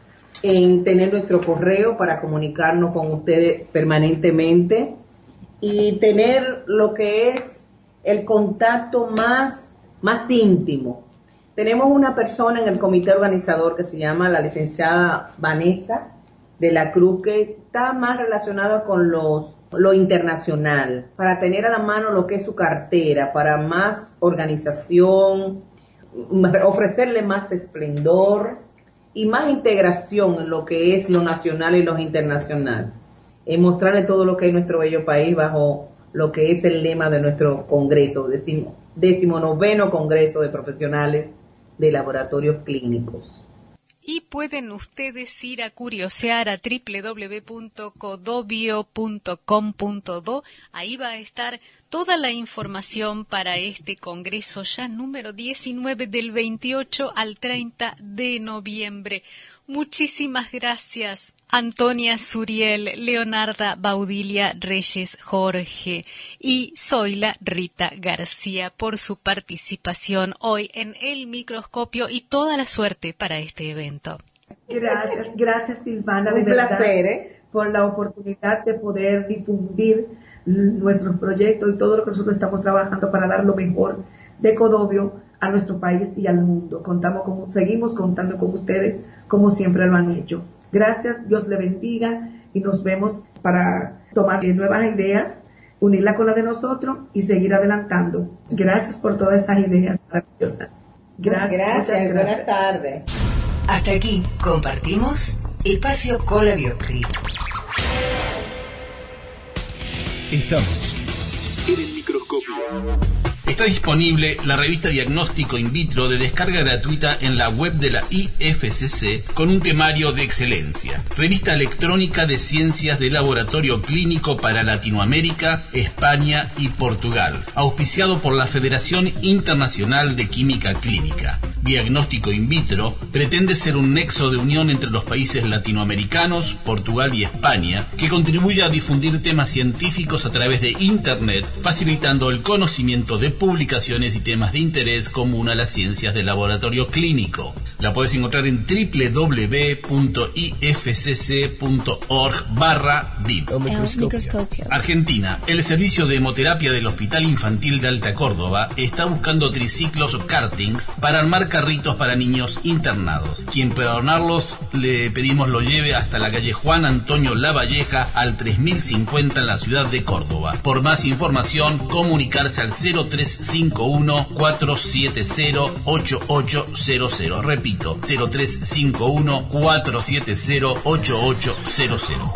en tener nuestro correo para comunicarnos con ustedes permanentemente y tener lo que es el contacto más íntimo. Tenemos una persona en el comité organizador que se llama la licenciada Vanessa de la Cruz, que está más relacionada con lo internacional, para tener a la mano lo que es su cartera, para más organización, ofrecerle más esplendor y más integración en lo que es lo nacional y lo internacional. Mostrarle todo lo que es nuestro bello país bajo lo que es el lema de nuestro congreso, 19º Congreso de Profesionales de Laboratorios Clínicos. Y pueden ustedes ir a curiosear a www.codovio.com.do. Ahí va a estar toda la información para este congreso ya número 19 del 28 al 30 de noviembre. Muchísimas gracias Antonia Suriel, Leonarda Baudilia Reyes Jorge y Zoila Rita García por su participación hoy en El Microscopio y toda la suerte para este evento. Gracias Silvana, un placer, por la oportunidad de poder difundir nuestros proyectos y todo lo que nosotros estamos trabajando para dar lo mejor de Cordovio a nuestro país y al mundo. Seguimos contando con ustedes como siempre lo han hecho. Gracias, Dios le bendiga y nos vemos para tomar nuevas ideas, unirla con la de nosotros y seguir adelantando. Gracias por todas estas ideas maravillosas. Gracias. Buenas tardes. Hasta aquí compartimos Espacio Cola Bioclip. Estamos en El Microscopio. Está disponible la revista Diagnóstico In Vitro de descarga gratuita en la web de la IFCC con un temario de excelencia. Revista electrónica de ciencias de laboratorio clínico para Latinoamérica, España y Portugal. Auspiciado por la Federación Internacional de Química Clínica. Diagnóstico In Vitro pretende ser un nexo de unión entre los países latinoamericanos, Portugal y España, que contribuye a difundir temas científicos a través de Internet, facilitando el conocimiento de publicaciones y temas de interés común a las ciencias del laboratorio clínico. La puedes encontrar en www.ifcc.org/DIP. Argentina. El servicio de hemoterapia del Hospital Infantil de Alta Córdoba está buscando triciclos o kartings para armar carritos para niños internados. Quien pueda donarlos, le pedimos lo lleve hasta la calle Juan Antonio Lavalleja al 3050 en la ciudad de Córdoba. Por más información, comunicarse al 0351-470-8800. Repito, 0351-470-8800.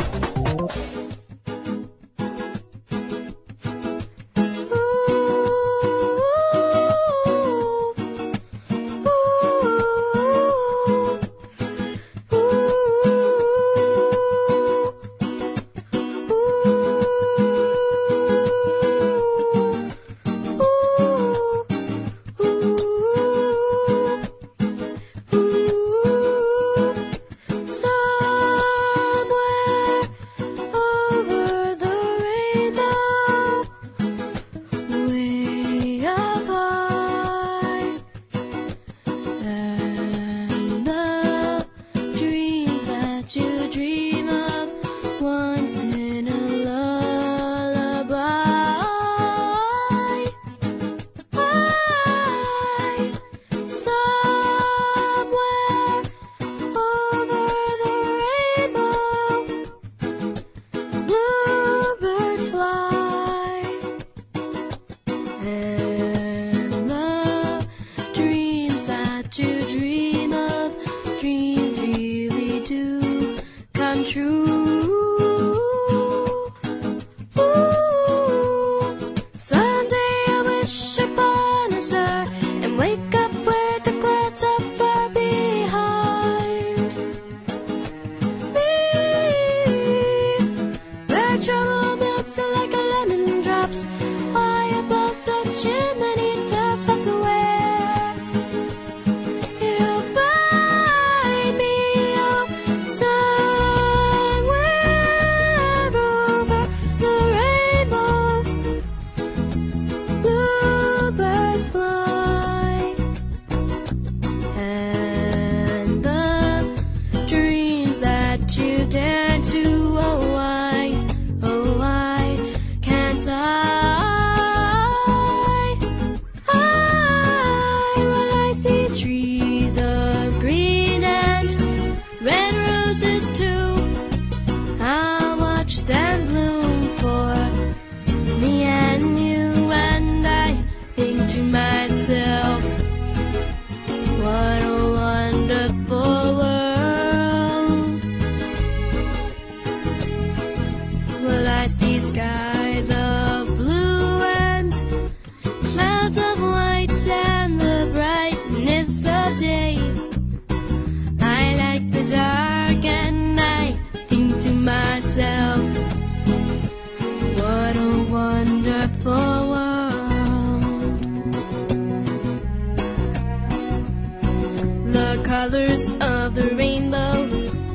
Somewhere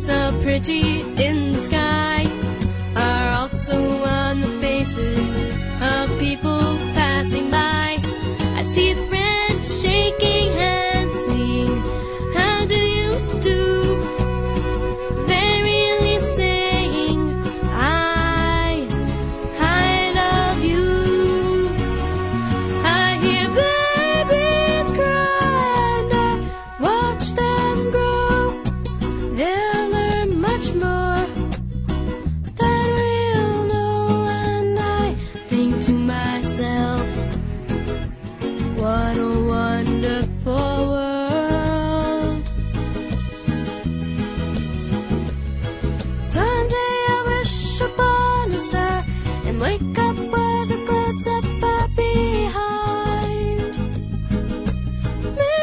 so pretty in the sky are also on the faces of people passing by. I see friends shaking hands, saying, how do you do? They're really saying, I love you. I hear babies cry and I watch them grow. They'll learn much more than we'll know, and I think to myself, what a wonderful world. Someday I wish upon a star and wake up where the clouds are far behind me,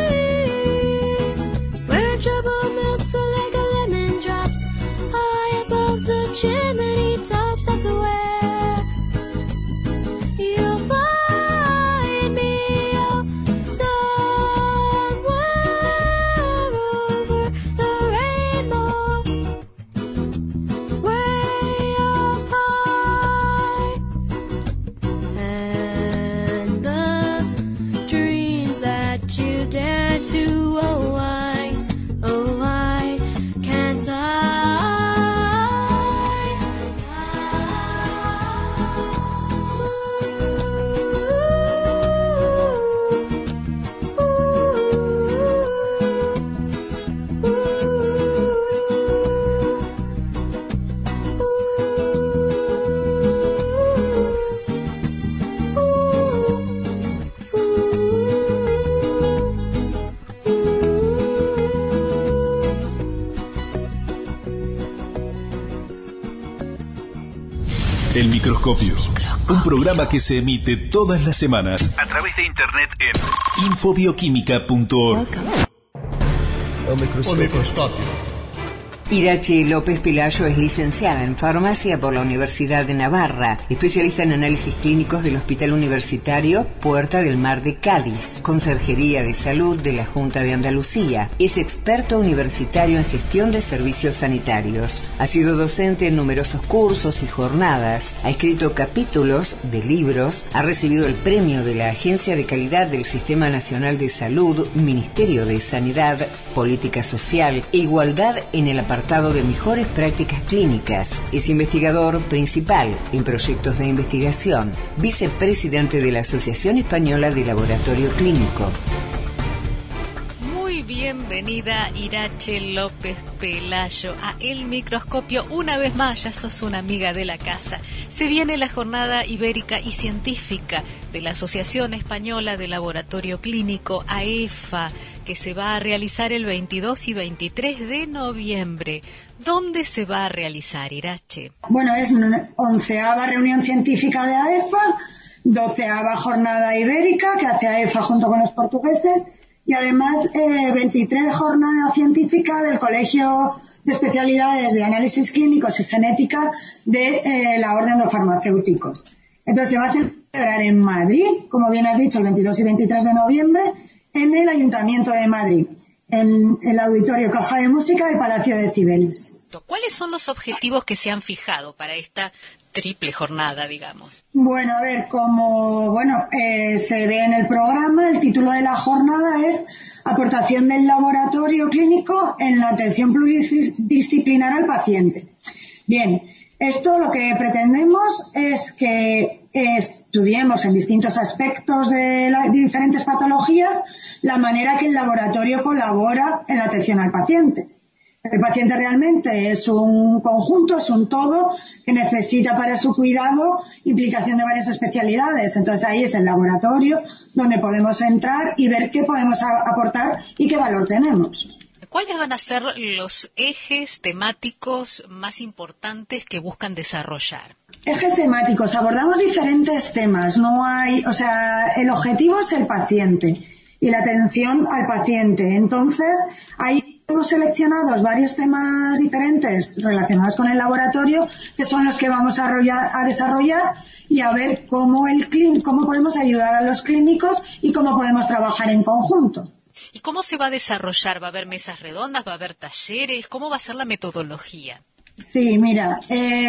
where trouble melts like a lemon drops high above the chimney tops. That's where you'll find me, oh, somewhere over the rainbow, way up high. And the dreams that you dare to, oh, why can't I? El Microscopio, un programa que se emite todas las semanas a través de internet en infobioquímica.org. El microscopio. Irache López Pelayo es licenciada en farmacia por la Universidad de Navarra, especialista en análisis clínicos del Hospital Universitario Puerta del Mar de Cádiz, Conserjería de Salud de la Junta de Andalucía. Es experto universitario en gestión de servicios sanitarios. Ha sido docente en numerosos cursos y jornadas. Ha escrito capítulos de libros. Ha recibido el premio de la Agencia de Calidad del Sistema Nacional de Salud, Ministerio de Sanidad, Política Social e Igualdad en el apartado de mejores prácticas clínicas. Es investigador principal en proyectos de investigación, vicepresidente de la Asociación Española de Laboratorio Clínico. Muy bienvenida, Irache López Pelayo, a El Microscopio. Una vez más, ya sos una amiga de la casa. Se viene la Jornada Ibérica y Científica de la Asociación Española de Laboratorio Clínico, AEFA, que se va a realizar el 22 y 23 de noviembre. ¿Dónde se va a realizar, Irache? Bueno, es 11ª reunión científica de AEFA, 12ª jornada ibérica que hace AEFA junto con los portugueses, y además 23 jornada científica del Colegio de Especialidades de Análisis Clínicos y Genética de la Orden de Farmacéuticos. Entonces se va a celebrar en Madrid, como bien has dicho, el 22 y 23 de noviembre, en el Ayuntamiento de Madrid, en el Auditorio Caja de Música del Palacio de Cibeles. ¿Cuáles son los objetivos que se han fijado para esta triple jornada, digamos? Bueno, a ver, como se ve en el programa, el título de la jornada es Aportación del laboratorio clínico en la atención pluridisciplinar al paciente. Bien, esto lo que pretendemos es que estudiemos en distintos aspectos de diferentes patologías la manera que el laboratorio colabora en la atención al paciente. El paciente realmente es un conjunto, es un todo que necesita para su cuidado implicación de varias especialidades. Entonces ahí es el laboratorio donde podemos entrar y ver qué podemos aportar y qué valor tenemos. ¿Cuáles van a ser los ejes temáticos más importantes que buscan desarrollar? Ejes temáticos, abordamos diferentes temas. El objetivo es el paciente y la atención al paciente. Entonces, ahí hemos seleccionado varios temas diferentes relacionados con el laboratorio, que son los que vamos a desarrollar y a ver cómo podemos ayudar a los clínicos y cómo podemos trabajar en conjunto. ¿Y cómo se va a desarrollar? ¿Va a haber mesas redondas? ¿Va a haber talleres? ¿Cómo va a ser la metodología? Sí, mira,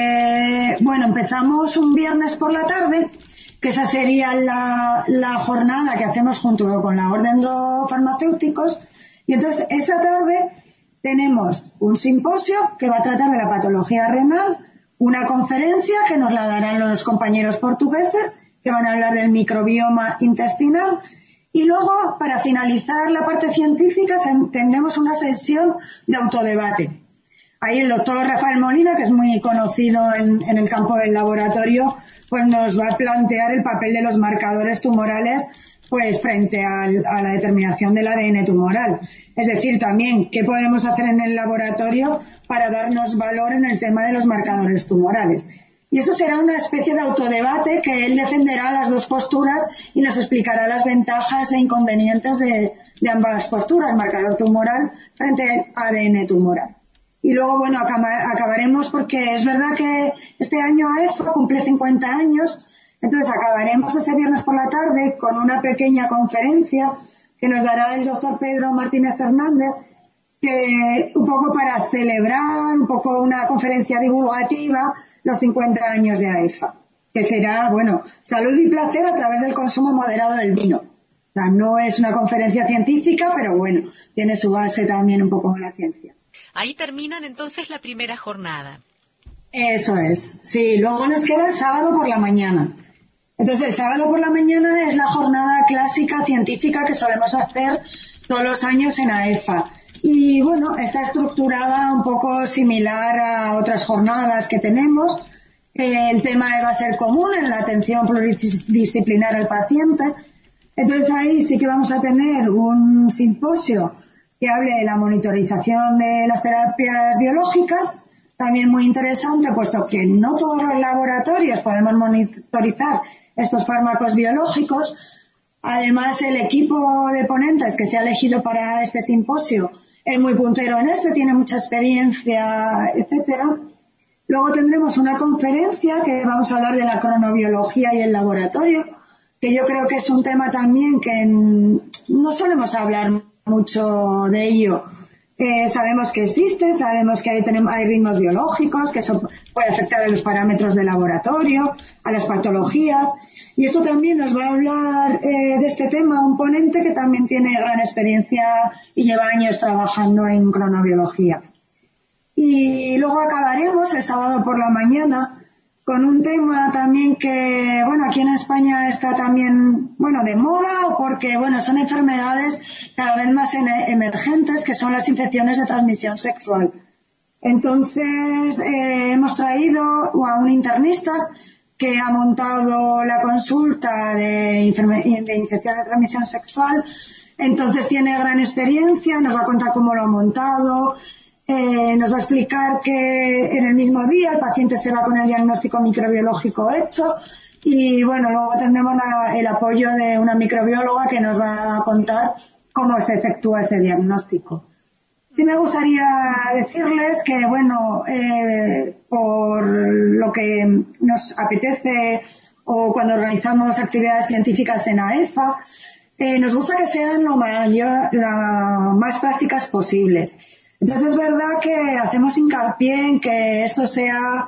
bueno, empezamos un viernes por la tarde, que esa sería la jornada que hacemos junto con la Orden de Farmacéuticos, y entonces esa tarde tenemos un simposio que va a tratar de la patología renal, una conferencia que nos la darán los compañeros portugueses, que van a hablar del microbioma intestinal, y luego, para finalizar la parte científica, tendremos una sesión de autodebate. Ahí el doctor Rafael Molina, que es muy conocido en el campo del laboratorio, pues nos va a plantear el papel de los marcadores tumorales pues frente a la determinación del ADN tumoral. Es decir, también qué podemos hacer en el laboratorio para darnos valor en el tema de los marcadores tumorales. Y eso será una especie de autodebate que él defenderá las dos posturas y nos explicará las ventajas e inconvenientes de ambas posturas, marcador tumoral frente al ADN tumoral. Y luego, bueno, acabaremos porque es verdad que este año AEFA cumple 50 años, entonces acabaremos ese viernes por la tarde con una pequeña conferencia que nos dará el doctor Pedro Martínez Hernández, que un poco para celebrar, un poco una conferencia divulgativa, los 50 años de AEFA, que será, bueno, salud y placer a través del consumo moderado del vino. O sea, no es una conferencia científica, pero bueno, tiene su base también un poco en la ciencia. Ahí terminan entonces la primera jornada. Eso es, sí. Luego nos queda el sábado por la mañana. Entonces, el sábado por la mañana es la jornada clásica científica que solemos hacer todos los años en AEFA. Y bueno, está estructurada un poco similar a otras jornadas que tenemos. El tema va a ser común en la atención pluridisciplinar al paciente. Entonces ahí sí que vamos a tener un simposio que hable de la monitorización de las terapias biológicas, también muy interesante, puesto que no todos los laboratorios podemos monitorizar estos fármacos biológicos. Además, el equipo de ponentes que se ha elegido para este simposio es muy puntero en esto, tiene mucha experiencia, etcétera. Luego tendremos una conferencia que vamos a hablar de la cronobiología y el laboratorio, que yo creo que es un tema también que no solemos hablar mucho de ello. Sabemos que existe, sabemos que hay ritmos biológicos, que eso puede afectar a los parámetros de laboratorio, a las patologías, y esto también nos va a hablar de este tema un ponente que también tiene gran experiencia y lleva años trabajando en cronobiología. Y luego acabaremos el sábado por la mañana con un tema también que, bueno, aquí en España está también, bueno, de moda, porque, bueno, son enfermedades cada vez más emergentes, que son las infecciones de transmisión sexual. Entonces, hemos traído a un internista que ha montado la consulta de infección de transmisión sexual, entonces tiene gran experiencia, nos va a contar cómo lo ha montado. Nos va a explicar que en el mismo día el paciente se va con el diagnóstico microbiológico hecho y bueno, luego tendremos el apoyo de una microbióloga que nos va a contar cómo se efectúa ese diagnóstico. Sí me gustaría decirles que bueno, por lo que nos apetece o cuando organizamos actividades científicas en AEFA, nos gusta que sean lo más prácticas posibles. Entonces es verdad que hacemos hincapié en que esto sea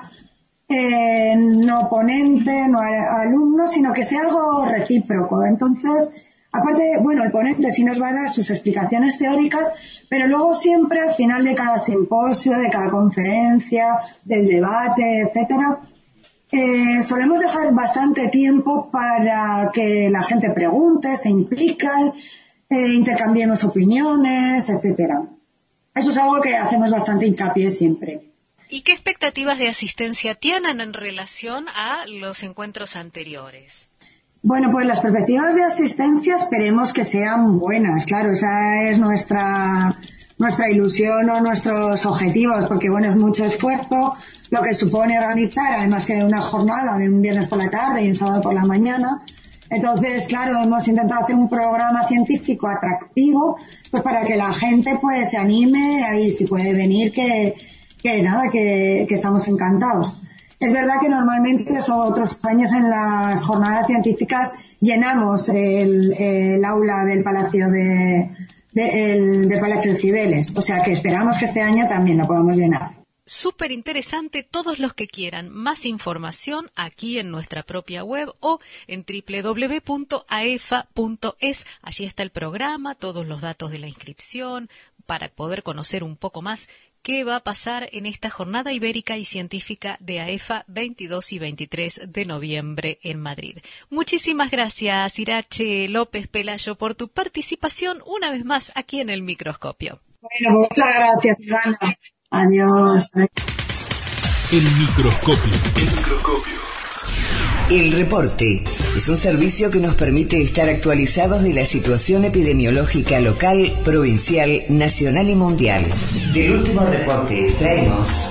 no ponente, no alumno, sino que sea algo recíproco. Entonces, aparte, bueno, el ponente sí nos va a dar sus explicaciones teóricas, pero luego siempre al final de cada simposio, de cada conferencia, del debate, etcétera, solemos dejar bastante tiempo para que la gente pregunte, se implique, intercambiemos opiniones, etcétera. Eso es algo que hacemos bastante hincapié siempre. ¿Y qué expectativas de asistencia tienen en relación a los encuentros anteriores? Bueno, pues las perspectivas de asistencia esperemos que sean buenas, claro, esa es nuestra ilusión o nuestros objetivos, porque bueno, es mucho esfuerzo lo que supone organizar, además que de una jornada de un viernes por la tarde y un sábado por la mañana. Entonces, claro, hemos intentado hacer un programa científico atractivo, pues para que la gente pues se anime, ahí si puede venir, que estamos encantados. Es verdad que normalmente otros años en las jornadas científicas llenamos el aula del Palacio de del Palacio de Cibeles. O sea que esperamos que este año también lo podamos llenar. Súper interesante, todos los que quieran más información aquí en nuestra propia web o en www.aefa.es. Allí está el programa, todos los datos de la inscripción para poder conocer un poco más qué va a pasar en esta jornada ibérica y científica de AEFA 22 y 23 de noviembre en Madrid. Muchísimas gracias, Irache López Pelayo, por tu participación una vez más aquí en el Microscopio. Bueno, muchas gracias, Ivana. Adiós. El Microscopio. El Microscopio. El reporte es un servicio que nos permite estar actualizados de la situación epidemiológica local, provincial, nacional y mundial. Del último reporte extraemos: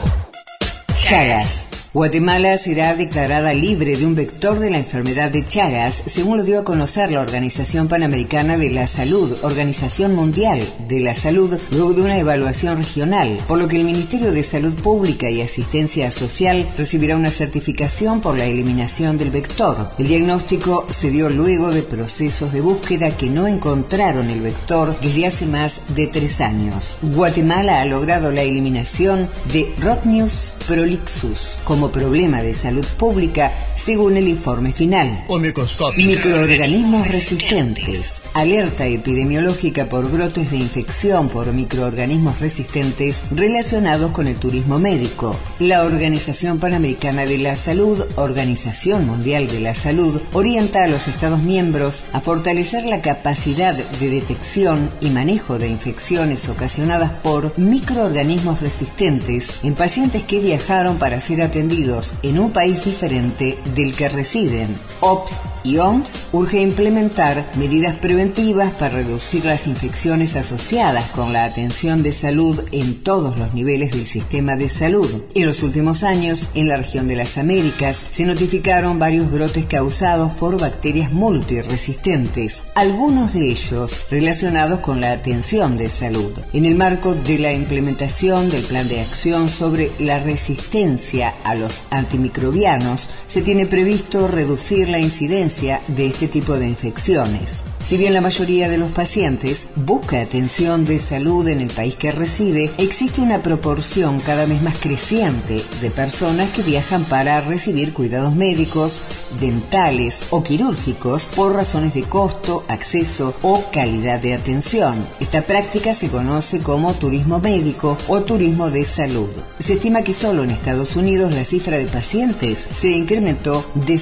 Chagas. Guatemala será declarada libre de un vector de la enfermedad de Chagas, según lo dio a conocer la Organización Panamericana de la Salud, Organización Mundial de la Salud, luego de una evaluación regional, por lo que el Ministerio de Salud Pública y Asistencia Social recibirá una certificación por la eliminación del vector. El diagnóstico se dio luego de procesos de búsqueda que no encontraron el vector desde hace más de 3 años. Guatemala ha logrado la eliminación de Rhodnius prolixus como problema de salud pública, según el informe final. Microorganismos resistentes. Alerta epidemiológica por brotes de infección por microorganismos resistentes relacionados con el turismo médico. La Organización Panamericana de la Salud, Organización Mundial de la Salud, orienta a los Estados miembros a fortalecer la capacidad de detección y manejo de infecciones ocasionadas por microorganismos resistentes en pacientes que viajaron para ser atendidos en un país diferente del que residen. OPS y OMS urge implementar medidas preventivas para reducir las infecciones asociadas con la atención de salud en todos los niveles del sistema de salud. En los últimos años, en la región de las Américas, se notificaron varios brotes causados por bacterias multiresistentes, algunos de ellos relacionados con la atención de salud. En el marco de la implementación del Plan de Acción sobre la resistencia a los antimicrobianos, se tiene previsto reducir la incidencia de este tipo de infecciones. Si bien la mayoría de los pacientes busca atención de salud en el país que reside, existe una proporción cada vez más creciente de personas que viajan para recibir cuidados médicos, dentales o quirúrgicos por razones de costo, acceso o calidad de atención. Esta práctica se conoce como turismo médico o turismo de salud. Se estima que solo en Estados Unidos la cifra de pacientes se incrementó de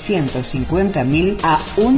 750.000 a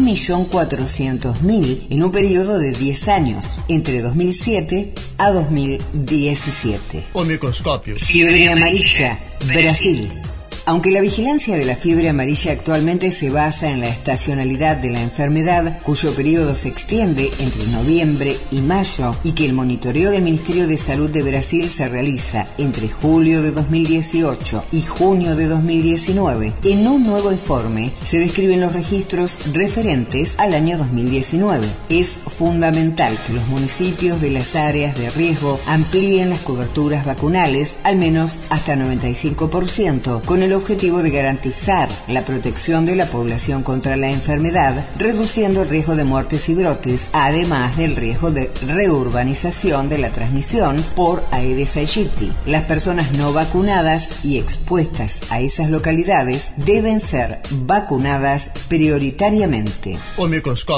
1.400.000 en un periodo de 10 años, entre 2007 a 2017. Fiebre amarilla, Brasil. Aunque la vigilancia de la fiebre amarilla actualmente se basa en la estacionalidad de la enfermedad, cuyo periodo se extiende entre noviembre y mayo, y que el monitoreo del Ministerio de Salud de Brasil se realiza entre julio de 2018 y junio de 2019, en un nuevo informe se describen los registros referentes al año 2019. Es fundamental que los municipios de las áreas de riesgo amplíen las coberturas vacunales, al menos hasta 95%, con el objetivo de garantizar la protección de la población contra la enfermedad, reduciendo el riesgo de muertes y brotes, además del riesgo de reurbanización de la transmisión por Aedes aegypti. Las personas no vacunadas y expuestas a esas localidades deben ser vacunadas prioritariamente. El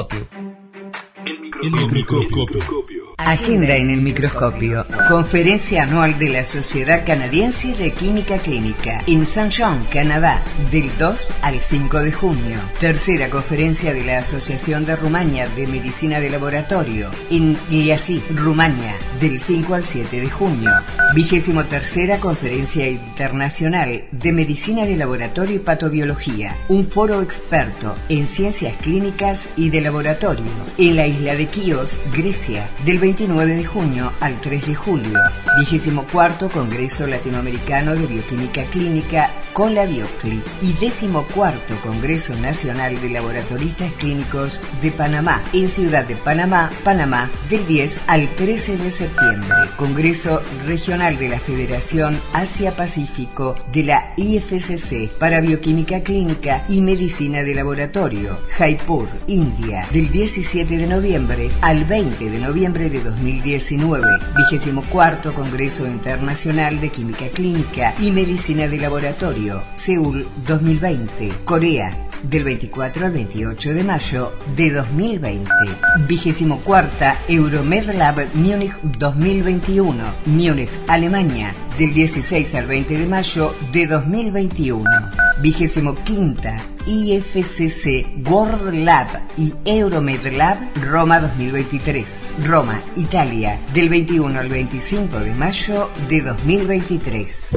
microscopio. Agenda en el microscopio. Conferencia anual de la Sociedad Canadiense de Química Clínica en Saint John, Canadá, del 2 al 5 de junio. Tercera conferencia de la Asociación de Rumania de Medicina de Laboratorio en Iasi, Rumania, del 5 al 7 de junio. 23ª Conferencia Internacional de Medicina de Laboratorio y Patobiología, un foro experto en ciencias clínicas y de laboratorio, en la isla de Quíos, Grecia, del 29 de junio al 3 de julio. 24º Congreso Latinoamericano de Bioquímica Clínica con la Bioclip y 14º Congreso Nacional de Laboratoristas Clínicos de Panamá, en Ciudad de Panamá, Panamá, del 10 al 13 de septiembre. Congreso Regional de la Federación Asia-Pacífico de la IFCC para Bioquímica Clínica y Medicina de Laboratorio, Jaipur, India, del 17 de noviembre al 20 de noviembre de de 2019, 24º Congreso Internacional de Química Clínica y Medicina de Laboratorio, Seúl 2020, Corea, del 24 al 28 de mayo de 2020. 24ª Euromedlab Múnich 2021, Múnich, Alemania, del 16 al 20 de mayo de 2021. 25ª IFCC World Lab y Euromedlab Roma 2023, Roma, Italia, del 21 al 25 de mayo de 2023.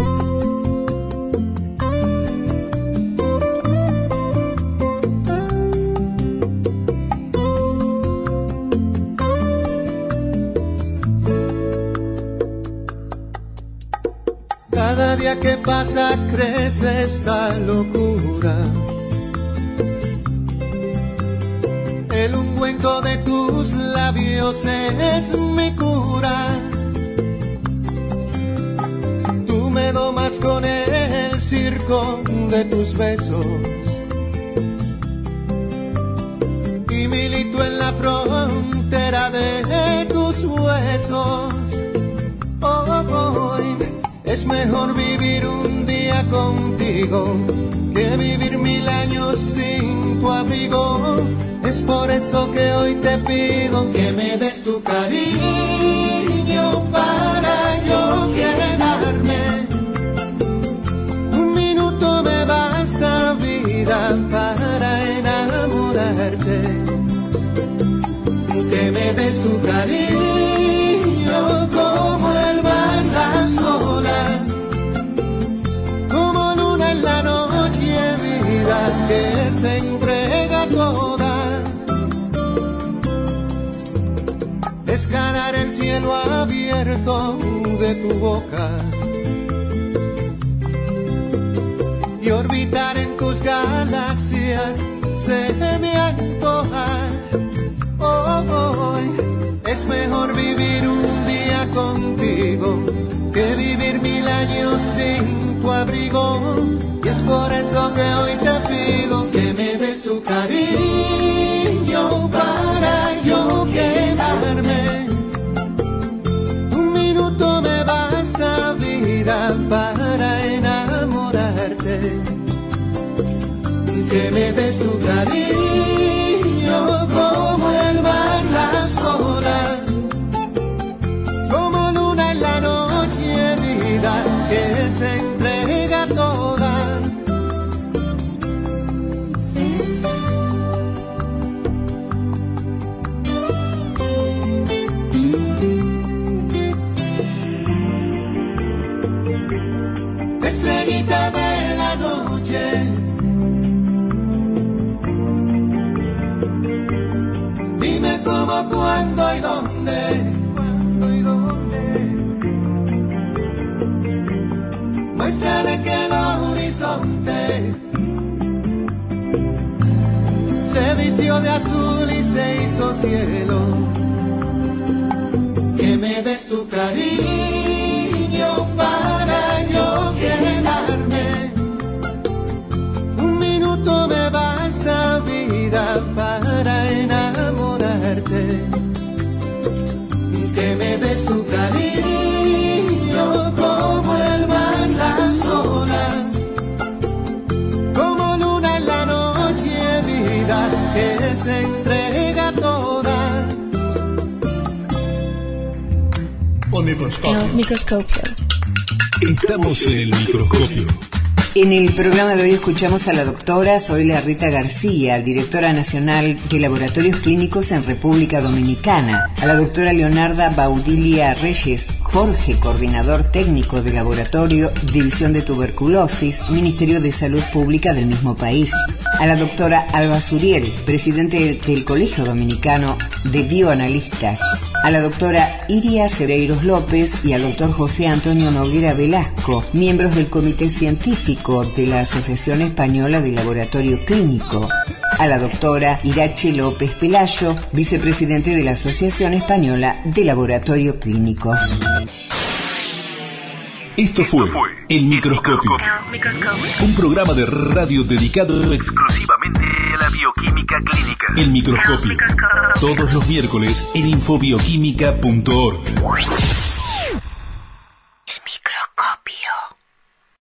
Cada día que pasa crece esta locura. El ungüento de tus labios es mi cura. Tú me domas con el circo de tus besos y milito en la frontera de tus huesos. Hoy es mejor vivir un día contigo que vivir 1000 años sin tu abrigo. Es por eso que hoy te pido que me des tu cariño para yo quedarme. Un minuto me basta, vida, para enamorarte. Que me des tu cariño como el mar, las olas, como luna en la noche, vida que se entrega toda. Escalar el cielo abierto de tu boca y orbitar en tus galaxias se me antoja. Hoy es mejor vivir un día contigo que vivir 1000 años sin tu abrigo. Y es por eso que hoy te pido que me des tu cariño para yo quedarme. Un minuto me basta, vida, para enamorarte. Que me des tu cariño como el mar, las olas, como luna en la noche, vida que se entrega toda. Estrellita de la noche, dime cómo, cuándo y dónde, muéstrale que el horizonte se vistió de azul y se hizo cielo. Que me des tu cariño para yo quedarme. Un minuto me basta, vida, para enamorarte. Que me des tu cariño como el mar, las olas, como luna en la noche, vida que se entrega toda. El microscopio. Estamos en el microscopio. En el programa de hoy escuchamos a la doctora Zoila Rita García, directora nacional de Laboratorios Clínicos en República Dominicana, a la doctora Leonarda Baudilia Reyes Jorge, coordinador técnico de Laboratorio División de Tuberculosis, Ministerio de Salud Pública del mismo país, a la doctora Alba Suriel, presidente del Colegio Dominicano de Bioanalistas, a la doctora Iria Cereiros López y al doctor José Antonio Noguera Velasco, miembros del Comité Científico de la Asociación Española de Laboratorio Clínico, a la doctora Irache López Pelayo, vicepresidente de la Asociación Española de Laboratorio Clínico. Esto fue El Microscopio, un programa de radio dedicado exclusivamente a la bioquímica clínica. El microscopio. Todos los miércoles en infobioquímica.org.